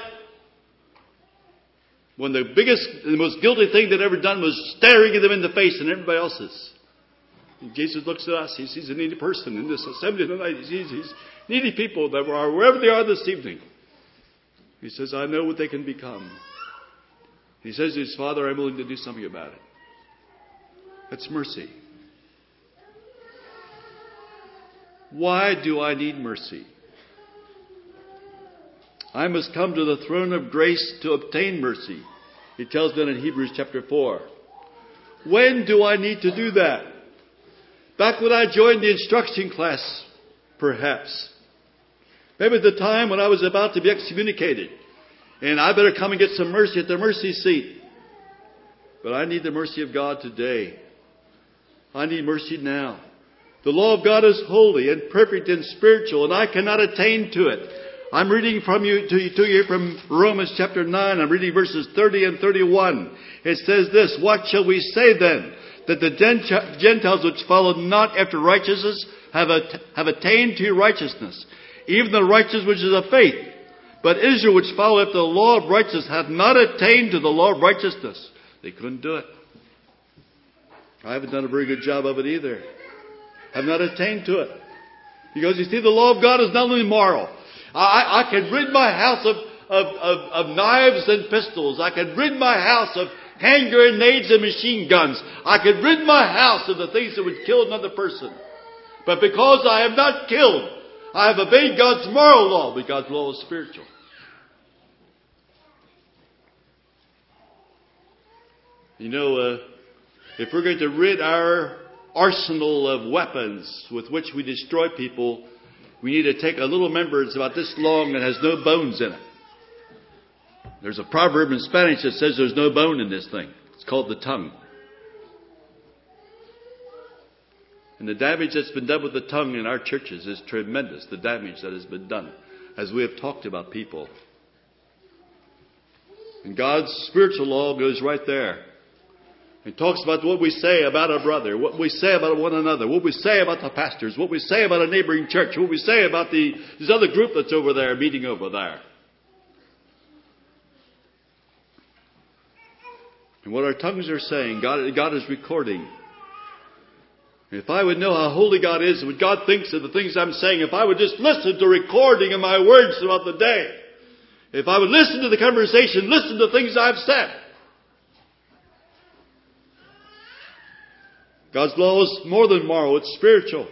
when the biggest and the most guilty thing they'd ever done was staring at them in the face and everybody else's. And Jesus looks at us. He sees a needy person in this assembly tonight. He sees these needy people that are wherever they are this evening. He says, I know what they can become. He says to his Father, I'm willing to do something about it. That's mercy. Why do I need mercy? I must come to the throne of grace to obtain mercy. He tells me in Hebrews chapter 4. When do I need to do that? Back when I joined the instruction class, perhaps. Maybe at the time when I was about to be excommunicated. And I better come and get some mercy at the mercy seat. But I need the mercy of God today. I need mercy now. The law of God is holy and perfect and spiritual, and I cannot attain to it. I'm reading to you from Romans chapter 9. I'm reading verses 30 and 31. It says this, what shall we say then? That the Gentiles which follow not after righteousness have attained to righteousness, even the righteousness which is of faith. But Israel which follow after the law of righteousness have not attained to the law of righteousness. They couldn't do it. I haven't done a very good job of it either. Have not attained to it. Because you see, the law of God is not only moral. I can rid my house of knives and pistols. I can rid my house hand grenades and machine guns. I could rid my house of the things that would kill another person. But because I have not killed, I have obeyed God's moral law, but God's law is spiritual. You know, if we're going to rid our arsenal of weapons with which we destroy people, we need to take a little member that's about this long and has no bones in it. There's a proverb in Spanish that says there's no bone in this thing. It's called the tongue. And the damage that's been done with the tongue in our churches is tremendous. The damage that has been done as we have talked about people. And God's spiritual law goes right there. It talks about what we say about our brother, what we say about one another, what we say about the pastors, what we say about a neighboring church, what we say about this other group that's over there, meeting over there. And what our tongues are saying, God is recording. If I would know how holy God is and what God thinks of the things I'm saying, if I would just listen to recording of my words throughout the day, if I would listen to the conversation, listen to things I've said. God's law is more than moral, it's spiritual.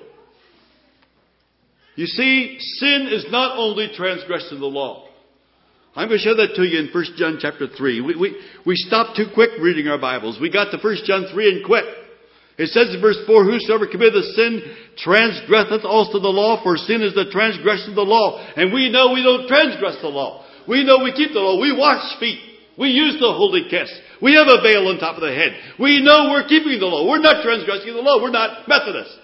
You see, sin is not only transgression of the law. I'm going to show that to you in 1 John chapter 3. We stopped too quick reading our Bibles. We got to 1 John 3 and quit. It says in verse 4, whosoever committeth sin transgresseth also the law, for sin is the transgression of the law. And we know we don't transgress the law. We know we keep the law. We wash feet. We use the holy kiss. We have a veil on top of the head. We know we're keeping the law. We're not transgressing the law. We're not Methodists.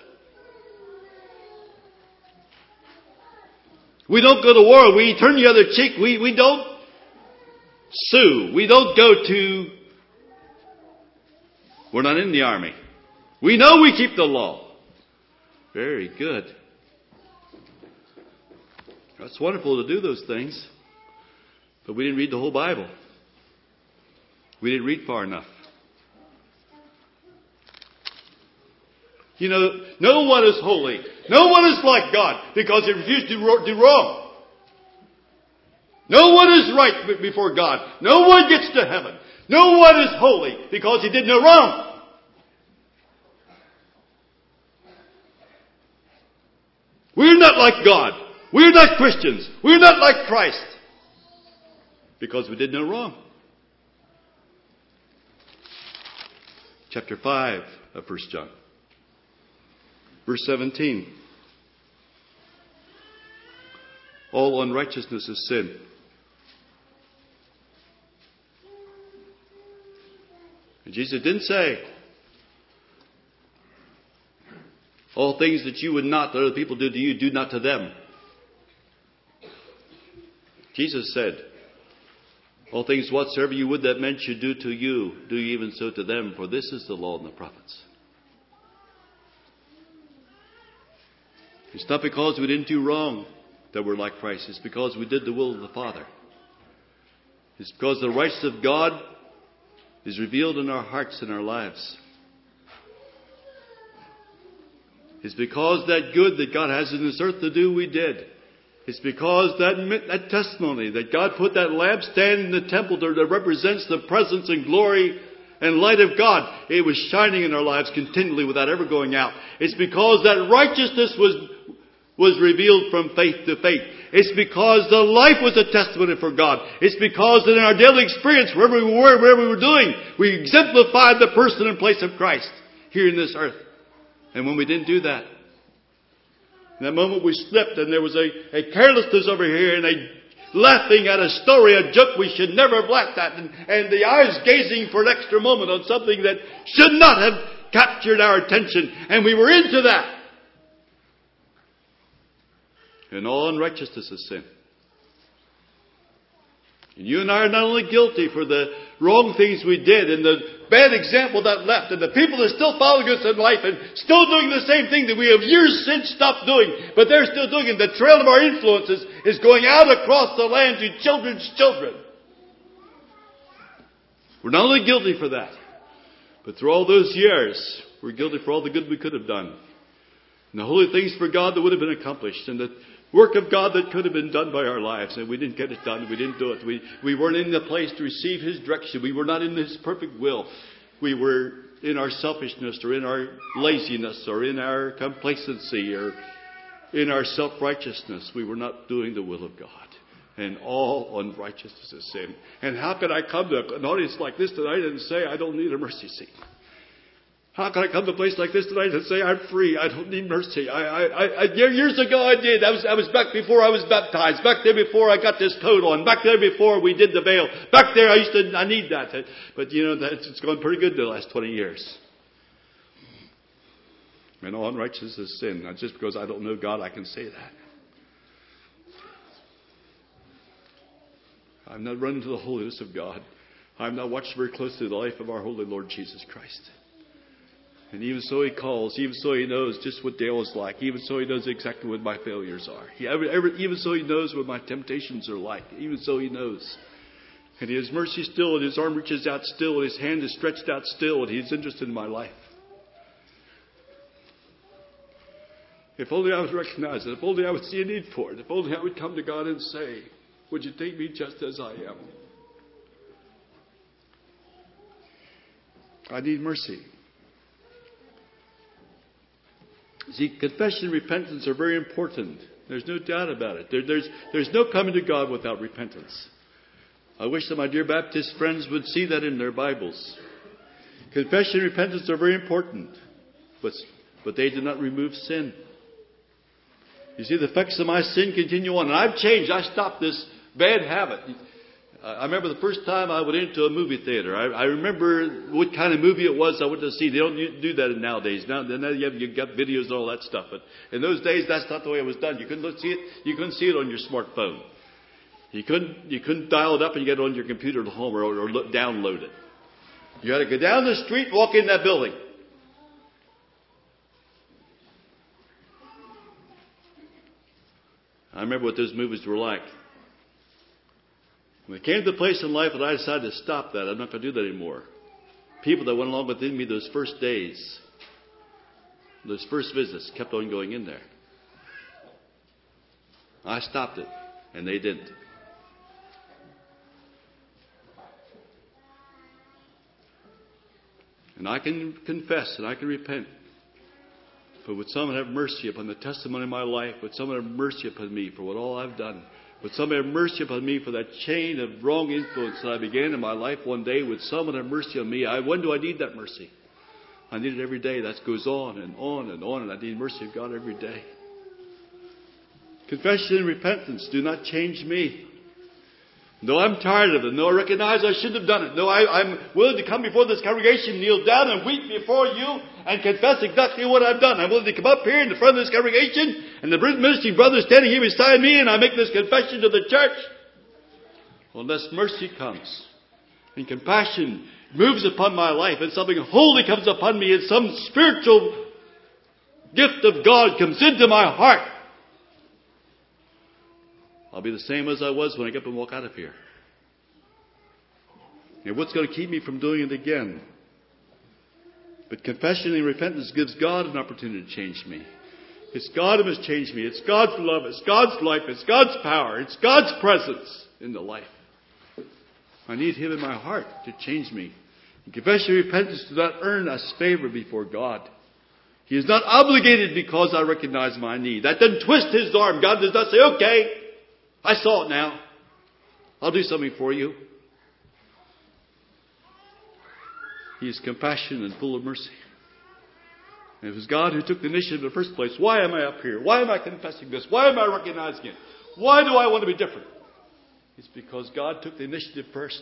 We don't go to war. We turn the other cheek. We don't sue. We don't go to... We're not in the army. We know we keep the law. Very good. That's wonderful to do those things. But we didn't read the whole Bible. We didn't read far enough. You know, no one is holy. No one is like God because he refused to do wrong. No one is right before God. No one gets to heaven. No one is holy because he did no wrong. We're not like God. We're not Christians. We're not like Christ because we did no wrong. Chapter 5 of 1 John. Verse 17. All unrighteousness is sin. And Jesus didn't say, all things that you would not, that other people do to you, do not to them. Jesus said, all things whatsoever you would that men should do to you, do ye even so to them, for this is the law and the prophets. It's not because we didn't do wrong that we're like Christ. It's because we did the will of the Father. It's because the righteousness of God is revealed in our hearts and our lives. It's because that good that God has in this earth to do, we did. It's because that testimony that God put that lampstand in the temple that represents the presence and glory and light of God, it was shining in our lives continually without ever going out. It's because that righteousness was revealed from faith to faith. It's because the life was a testimony for God. It's because that in our daily experience, wherever we were, wherever we were doing, we exemplified the person and place of Christ here in this earth. And when we didn't do that, in that moment we slipped and there was a carelessness over here and a laughing at a story, a joke we should never have laughed at, and the eyes gazing for an extra moment on something that should not have captured our attention, and we were into that. And all unrighteousness is sin. And you and I are not only guilty for the wrong things we did and the bad example that left and the people that are still following us in life and still doing the same thing that we have years since stopped doing, but they're still doing it. The trail of our influences is going out across the land to children's children. We're not only guilty for that, but through all those years, we're guilty for all the good we could have done. And the holy things for God that would have been accomplished. And the Work of God that could have been done by our lives, and we didn't get it done. We didn't do it. We weren't in the place to receive His direction. We were not in His perfect will. We were in our selfishness, or in our laziness, or in our complacency, or in our self-righteousness. We were not doing the will of God. And all unrighteousness is sin. And how could I come to an audience like this tonight and say, I don't need a mercy seat? How can I come to a place like this tonight and say, I'm free, I don't need mercy? Years ago I did. I was back before I was baptized. Back there before I got this coat on. Back there before we did the veil. Back there I need that. But it's gone pretty good the last 20 years. And all unrighteousness is sin. Not just because I don't know God, I can say that. I've not run into the holiness of God. I've not watched very closely the life of our holy Lord Jesus Christ. And even so He calls. Even so He knows just what Dale is like. Even so He knows exactly what my failures are. Even so He knows what my temptations are like. Even so He knows. And His mercy still, and His arm reaches out still, and His hand is stretched out still, and He's interested in my life. If only I would recognize it. If only I would see a need for it. If only I would come to God and say, would you take me just as I am? I need mercy. See, confession and repentance are very important. There's no doubt about it. There's no coming to God without repentance. I wish that my dear Baptist friends would see that in their Bibles. Confession and repentance are very important, but they do not remove sin. You see, the effects of my sin continue on. And I've changed. I stopped this bad habit. I remember the first time I went into a movie theater. I remember what kind of movie it was I went to see. They don't do that nowadays. Now you've got videos and all that stuff. But in those days, that's not the way it was done. You couldn't see it. You couldn't see it on your smartphone. You couldn't dial it up and get it on your computer at home or download it. You had to go down the street, walk in that building. I remember what those movies were like. When it came to the place in life that I decided to stop that, I'm not going to do that anymore. People that went along with me those first days, those first visits, kept on going in there. I stopped it, and they didn't. And I can confess and I can repent. But would someone have mercy upon the testimony of my life? Would someone have mercy upon me for what all I've done? Would someone have mercy upon me for that chain of wrong influence that I began in my life one day? Would someone have mercy on me? When do I need that mercy? I need it every day. That goes on and on and on. And I need mercy of God every day. Confession and repentance do not change me. No, I'm tired of it. No, I recognize I shouldn't have done it. No, I'm willing to come before this congregation, kneel down and weep before you and confess exactly what I've done. I'm willing to come up here in the front of this congregation and the ministering brother standing here beside me and I make this confession to the church. Unless mercy comes and compassion moves upon my life and something holy comes upon me and some spiritual gift of God comes into my heart, I'll be the same as I was when I get up and walk out of here. And what's going to keep me from doing it again? But confession and repentance gives God an opportunity to change me. It's God who has changed me. It's God's love. It's God's life. It's God's power. It's God's presence in the life. I need Him in my heart to change me. And confession and repentance do not earn us favor before God. He is not obligated because I recognize my need. That doesn't twist His arm. God does not say, okay, I saw it now. I'll do something for you. He is compassionate and full of mercy. And it was God who took the initiative in the first place. Why am I up here? Why am I confessing this? Why am I recognizing it? Why do I want to be different? It's because God took the initiative first.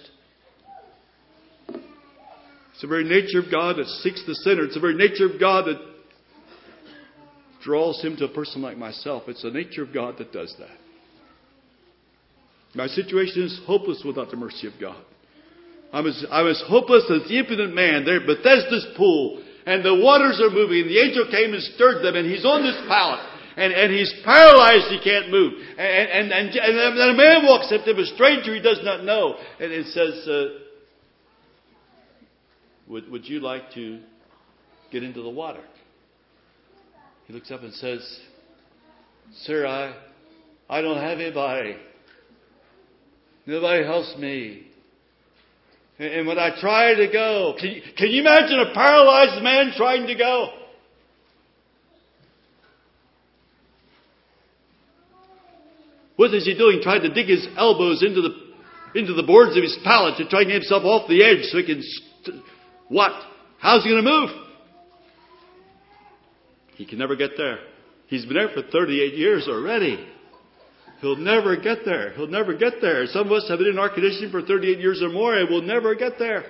It's the very nature of God that seeks the sinner. It's the very nature of God that draws him to a person like myself. It's the nature of God that does that. My situation is hopeless without the mercy of God. I'm as hopeless as the impotent man there at Bethesda's pool. And the waters are moving. And the angel came and stirred them. And he's on this pallet. And he's paralyzed. He can't move. And then a man walks up to him, a stranger he does not know. And it says, would you like to get into the water? He looks up and says, Sir, I don't have anybody. Nobody helps me. And when I try to go, can you imagine a paralyzed man trying to go? What is he doing? Trying to dig his elbows into the boards of his pallet to try and get himself off the edge so he can... What? How's he going to move? He can never get there. He's been there for 38 years already. He'll never get there. He'll never get there. Some of us have been in our condition for 38 years or more and we'll never get there.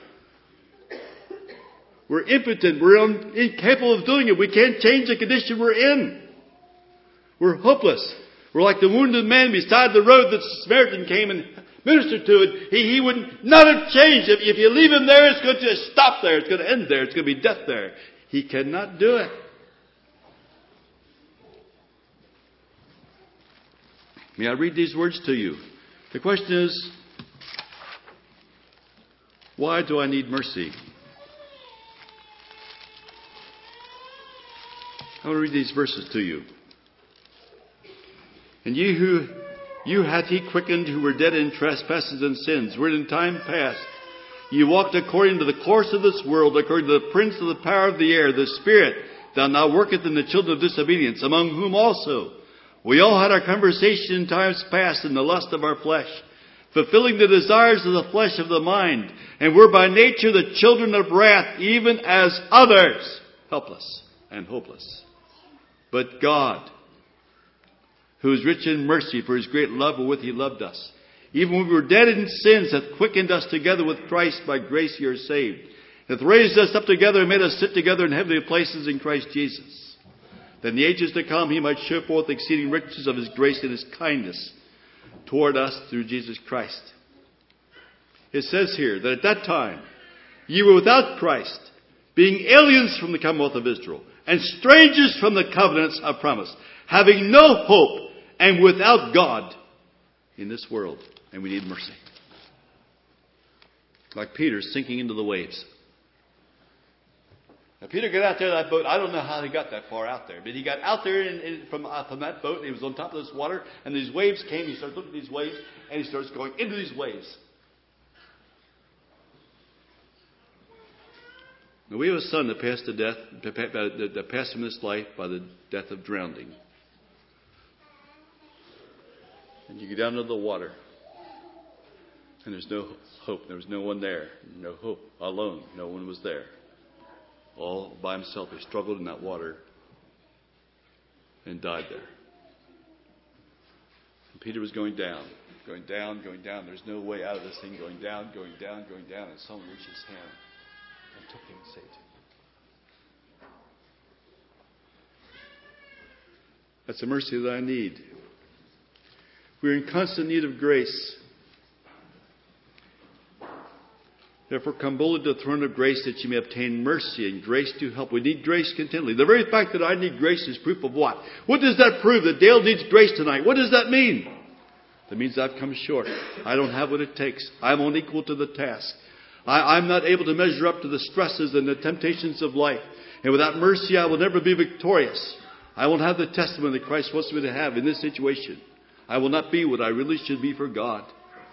We're impotent. We're incapable of doing it. We can't change the condition we're in. We're hopeless. We're like the wounded man beside the road that the Samaritan came and ministered to. And he would not have changed. If you leave him there, it's going to just stop there. It's going to end there. It's going to be death there. He cannot do it. May I read these words to you? The question is, why do I need mercy? I want to read these verses to you. And you hath he quickened who were dead in trespasses and sins, wherein in time past ye walked according to the course of this world, according to the prince of the power of the air, the spirit that now worketh in the children of disobedience, among whom also we all had our conversation in times past in the lust of our flesh, fulfilling the desires of the flesh of the mind, and were by nature the children of wrath, even as others, helpless and hopeless. But God, who is rich in mercy, for his great love wherewith he loved us, even when we were dead in sins, hath quickened us together with Christ. By grace ye are saved, hath raised us up together and made us sit together in heavenly places in Christ Jesus, that in the ages to come he might show forth the exceeding riches of his grace and his kindness toward us through Jesus Christ. It says here that at that time ye were without Christ, being aliens from the commonwealth of Israel, and strangers from the covenants of promise, having no hope and without God in this world. And we need mercy. Like Peter sinking into the waves. Now Peter got out there in that boat. I don't know how he got that far out there. But he got out there from that boat. And he was on top of this water. And these waves came. He starts looking at these waves. And he starts going into these waves. Now we have a son that passed to death, that passed from this life by the death of drowning. And you get down into the water. And there's no hope. There was no one there. No hope. Alone. No one was there. All by himself. He struggled in that water. And died there. And Peter was going down. Going down, going down. There's no way out of this thing. Going down, going down, going down. And someone reached his hand and took him and saved him. That's the mercy that I need. We're in constant need of grace. Therefore, come boldly to the throne of grace that you may obtain mercy and grace to help. We need grace continually. The very fact that I need grace is proof of what? What does that prove? That Dale needs grace tonight. What does that mean? That means I've come short. I don't have what it takes. I'm unequal to the task. I'm not able to measure up to the stresses and the temptations of life. And without mercy, I will never be victorious. I won't have the testimony that Christ wants me to have in this situation. I will not be what I really should be for God.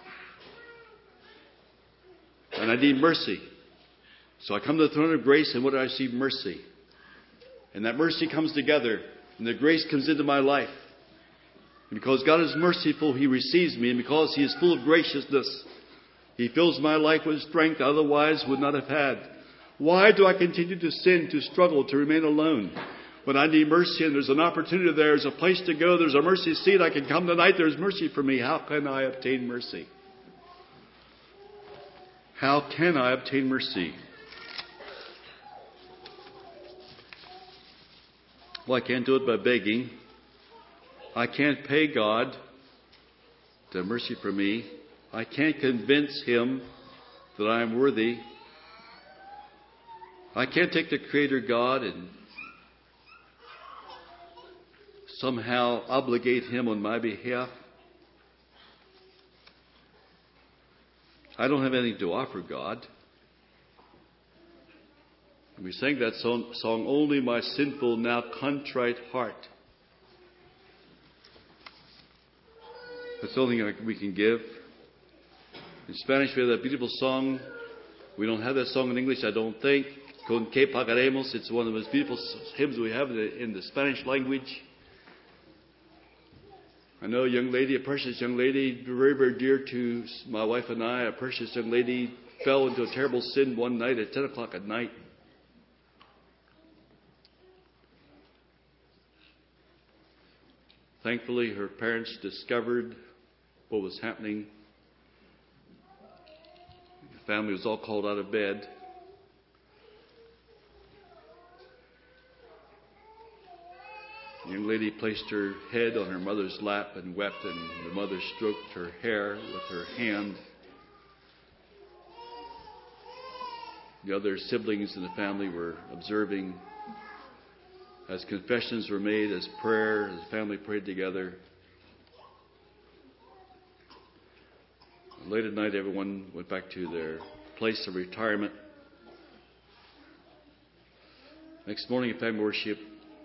And I need mercy. So I come to the throne of grace, and what do I see? Mercy. And that mercy comes together, and the grace comes into my life. And because God is merciful, he receives me. And because he is full of graciousness, he fills my life with strength I otherwise would not have had. Why do I continue to sin, to struggle, to remain alone? When I need mercy and there's an opportunity there, there's a place to go, there's a mercy seat, I can come tonight, there's mercy for me. How can I obtain mercy? How can I obtain mercy? Well, I can't do it by begging. I can't pay God to have mercy for me. I can't convince him that I am worthy. I can't take the Creator God and somehow obligate him on my behalf. I don't have anything to offer God. And we sang that song, Only My Sinful Now Contrite Heart That's the only thing we can give. In Spanish, we have that beautiful song. We don't have that song in English, I don't think. Con que pagaremos. It's one of the most beautiful hymns we have in the Spanish language. I know a young lady, a precious young lady, very, very dear to my wife and I, a precious young lady, fell into a terrible sin one night at 10 o'clock at night. Thankfully, her parents discovered what was happening. The family was all called out of bed. The young lady placed her head on her mother's lap and wept, and the mother stroked her hair with her hand. The other siblings in the family were observing as confessions were made, as prayer, as the family prayed together. Late at night, everyone went back to their place of retirement. Next morning at family worship,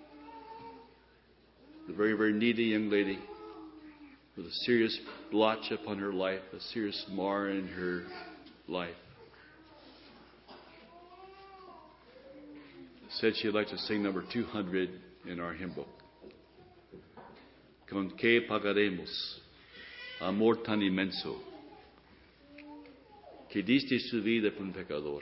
the very, very needy young lady with a serious blotch upon her life, a serious mar in her life, said she'd like to sing number 200 in our hymn book. Con que pagaremos amor tan inmenso que diste su vida por un pecador.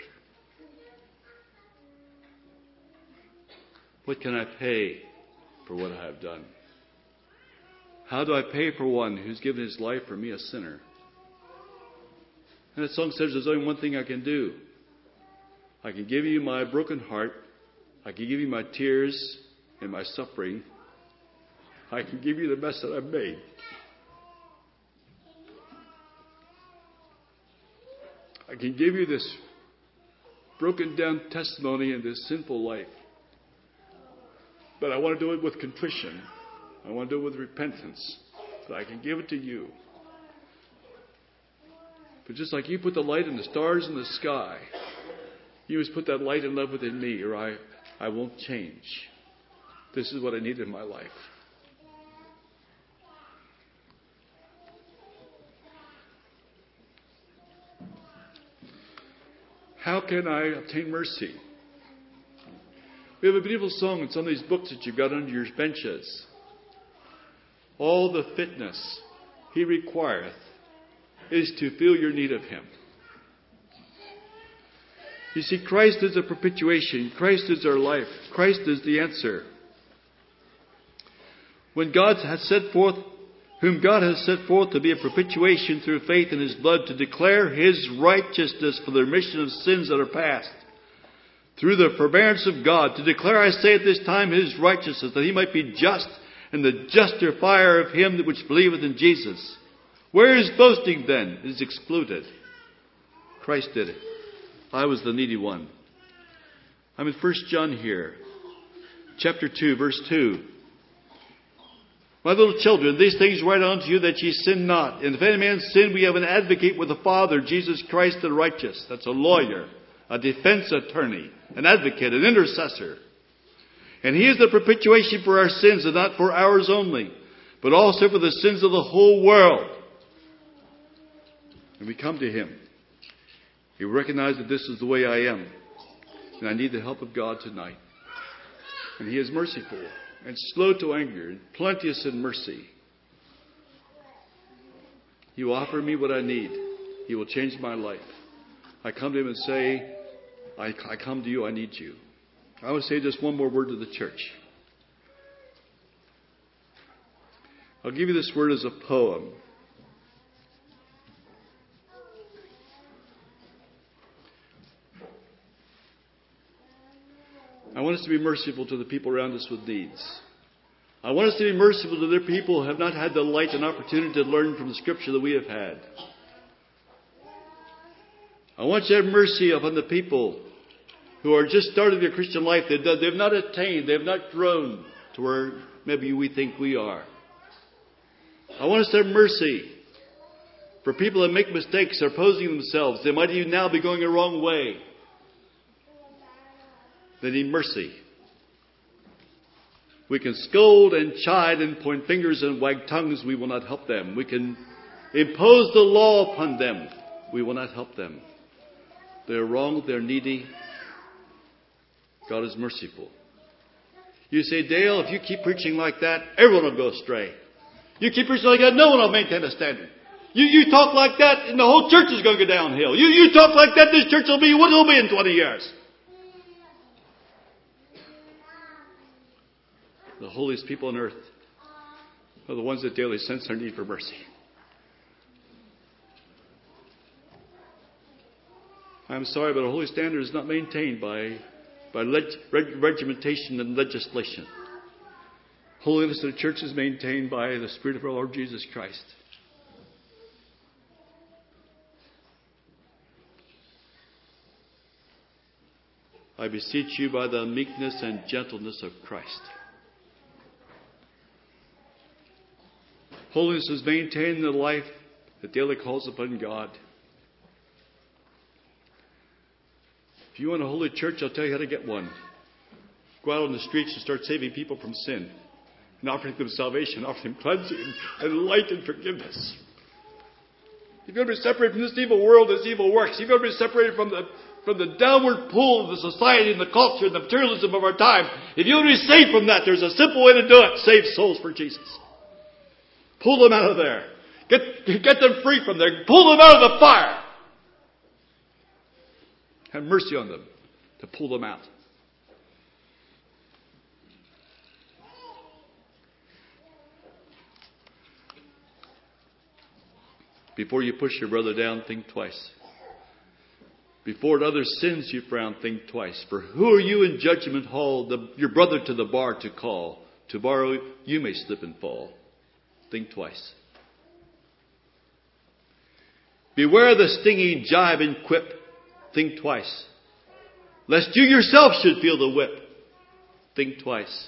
What can I pay for what I have done? How do I pay for one who's given his life for me, a sinner? And the song says there's only one thing I can do. I can give you my broken heart. I can give you my tears and my suffering. I can give you the mess that I've made. I can give you this broken down testimony in this sinful life. But I want to do it with contrition. I want to do it with repentance. But I can give it to you. But just like you put the light in the stars in the sky, you must put that light and love within me, or I won't change. This is what I need in my life. How can I obtain mercy? We have a beautiful song in some of these books that you've got under your benches. All the fitness He requireth is to feel your need of Him. You see, Christ is a propitiation. Christ is our life. Christ is the answer. When God has set forth, whom God has set forth to be a propitiation through faith in His blood, to declare His righteousness for the remission of sins that are past, through the forbearance of God, to declare, I say at this time, His righteousness, that He might be just, and the justifier of him that which believeth in Jesus. Where is boasting then? It is excluded. Christ did it. I was the needy one. I'm in 1 John here. Chapter 2, verse 2. My little children, these things write unto you that ye sin not. And if any man sin, we have an advocate with the Father, Jesus Christ the righteous. That's a lawyer, a defense attorney, an advocate, an intercessor. And He is the propitiation for our sins, and not for ours only, but also for the sins of the whole world. And we come to Him. We recognize that this is the way I am, and I need the help of God tonight. And He is merciful and slow to anger and plenteous in mercy. He will offer me what I need. He will change my life. I come to Him and say, I come to you, I need you. I want to say just one more word to the church. I'll give you this word as a poem. I want us to be merciful to the people around us with needs. I want us to be merciful to their people who have not had the light and opportunity to learn from the Scripture that we have had. I want you to have mercy upon the people who are just starting their Christian life. They've not attained, they've not grown to where maybe we think we are. I want us to have mercy for people that make mistakes, are opposing themselves. They might even now be going the wrong way. They need mercy. We can scold and chide and point fingers and wag tongues. We will not help them. We can impose the law upon them. We will not help them. They're wrong. They're needy. God is merciful. You say, Dale, if you keep preaching like that, everyone will go astray. You keep preaching like that, no one will maintain a standard. You talk like that, and the whole church is going to go downhill. You talk like that, this church will be what it will be in 20 years. The holiest people on earth are the ones that daily sense their need for mercy. I'm sorry, but a holy standard is not maintained by regimentation and legislation. Holiness of the church is maintained by the Spirit of our Lord Jesus Christ. I beseech you by the meekness and gentleness of Christ. Holiness is maintained in the life that daily calls upon God. If you want a holy church, I'll tell you how to get one. Go out on the streets and start saving people from sin and offering them salvation, offering them cleansing and light and forgiveness. You've got to be separated from this evil world, this evil works. You've got to be separated from the downward pull of the society and the culture and the materialism of our time. If you want to be saved from that, there's a simple way to do it. Save souls for Jesus. Pull them out of there. Get them free from there. Pull them out of the fire. Have mercy on them to pull them out. Before you push your brother down, think twice. Before at other sins you frown, think twice. For who are you in judgment hall, your brother to the bar to call? Tomorrow you may slip and fall. Think twice. Beware the stinging jibe and quip. Think twice. Lest you yourself should feel the whip. Think twice.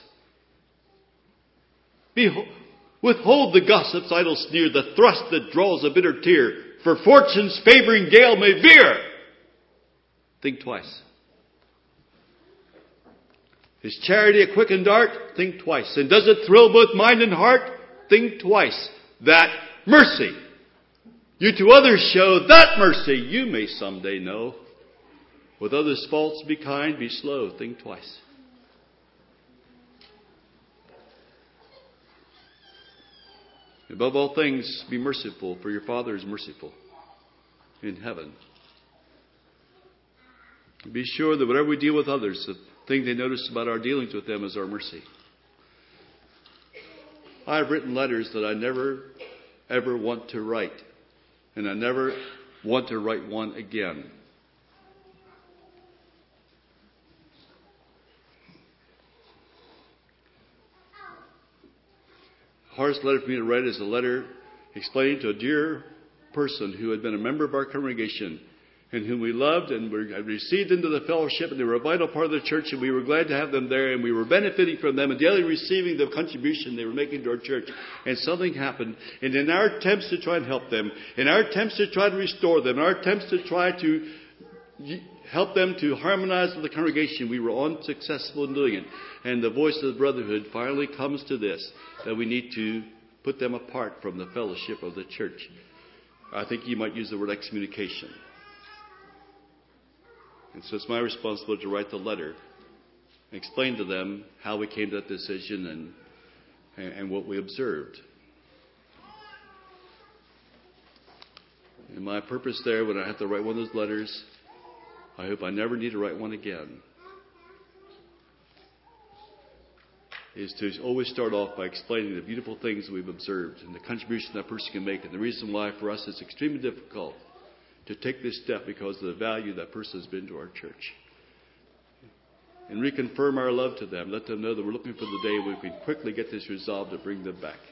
Withhold the gossip's idle sneer, the thrust that draws a bitter tear. For fortune's favoring gale may veer. Think twice. Is charity a quickened art? Think twice. And does it thrill both mind and heart? Think twice. That mercy you to others show, that mercy you may someday know. With others' faults be kind, be slow. Think twice. Above all things, be merciful, for your Father is merciful in heaven. Be sure that whatever we deal with others, the thing they notice about our dealings with them is our mercy. I have written letters that I never, ever want to write. And I never want to write one again. The hardest letter for me to write is a letter explaining to a dear person who had been a member of our congregation and whom we loved and were received into the fellowship, and they were a vital part of the church, and we were glad to have them there, and we were benefiting from them and daily receiving the contribution they were making to our church. And something happened, and in our attempts to try and help them, in our attempts to try to restore them, in our attempts to try to help them to harmonize with the congregation, we were unsuccessful in doing it. And the voice of the brotherhood finally comes to this, that we need to put them apart from the fellowship of the church. I think you might use the word excommunication. And so it's my responsibility to write the letter and explain to them how we came to that decision and what we observed. And my purpose there, when I have to write one of those letters, I hope I never need to write one again, is to always start off by explaining the beautiful things we've observed and the contribution that person can make, and the reason why for us it's extremely difficult to take this step because of the value that person has been to our church. And reconfirm our love to them. Let them know that we're looking for the day when we can quickly get this resolved to bring them back.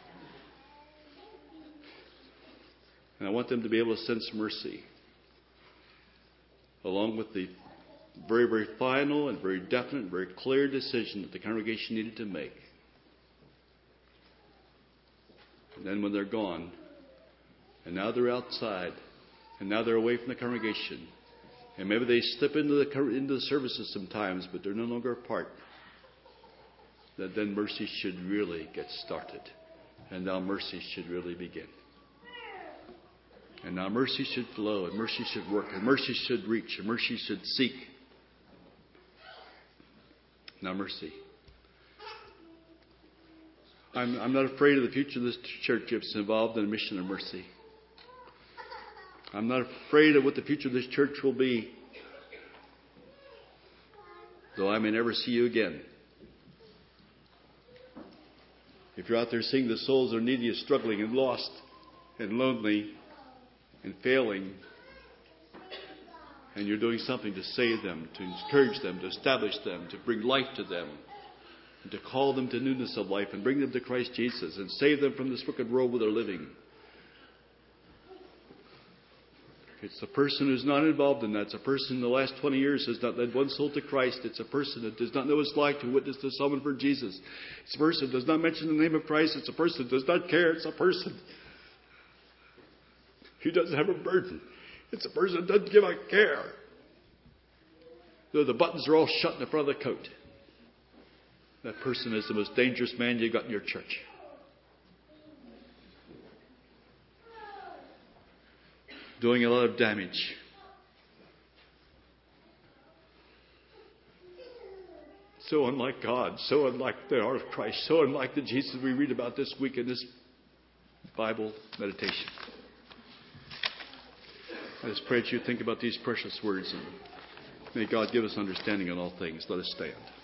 And I want them to be able to sense mercy, along with the very, very final and very definite, very clear decision that the congregation needed to make. And then when they're gone, and now they're outside, and now they're away from the congregation, and maybe they slip into the services sometimes, but they're no longer a part. that then mercy should really get started. And now mercy should really begin. And now mercy should flow, and mercy should work, and mercy should reach, and mercy should seek. Now mercy. I'm not afraid of the future of this church if it's involved in a mission of mercy. I'm not afraid of what the future of this church will be, though I may never see you again. If you're out there seeing the souls that are needy and struggling and lost and lonely and failing, and you're doing something to save them, to encourage them, to establish them, to bring life to them, and to call them to newness of life and bring them to Christ Jesus and save them from this wicked world where they're living. It's a person who's not involved in that. It's a person in the last 20 years has not led one soul to Christ. It's a person that does not know what it's like to witness to someone for Jesus. It's a person who does not mention the name of Christ. It's a person who does not care. It's a person who doesn't have a burden. It's a person who doesn't give a care. Though the buttons are all shut in the front of the coat. That person is the most dangerous man you got in your church. Doing a lot of damage. So unlike God, so unlike the heart of Christ, so unlike the Jesus we read about this week in this Bible meditation. I just pray that you think about these precious words, and may God give us understanding in all things. Let us stand.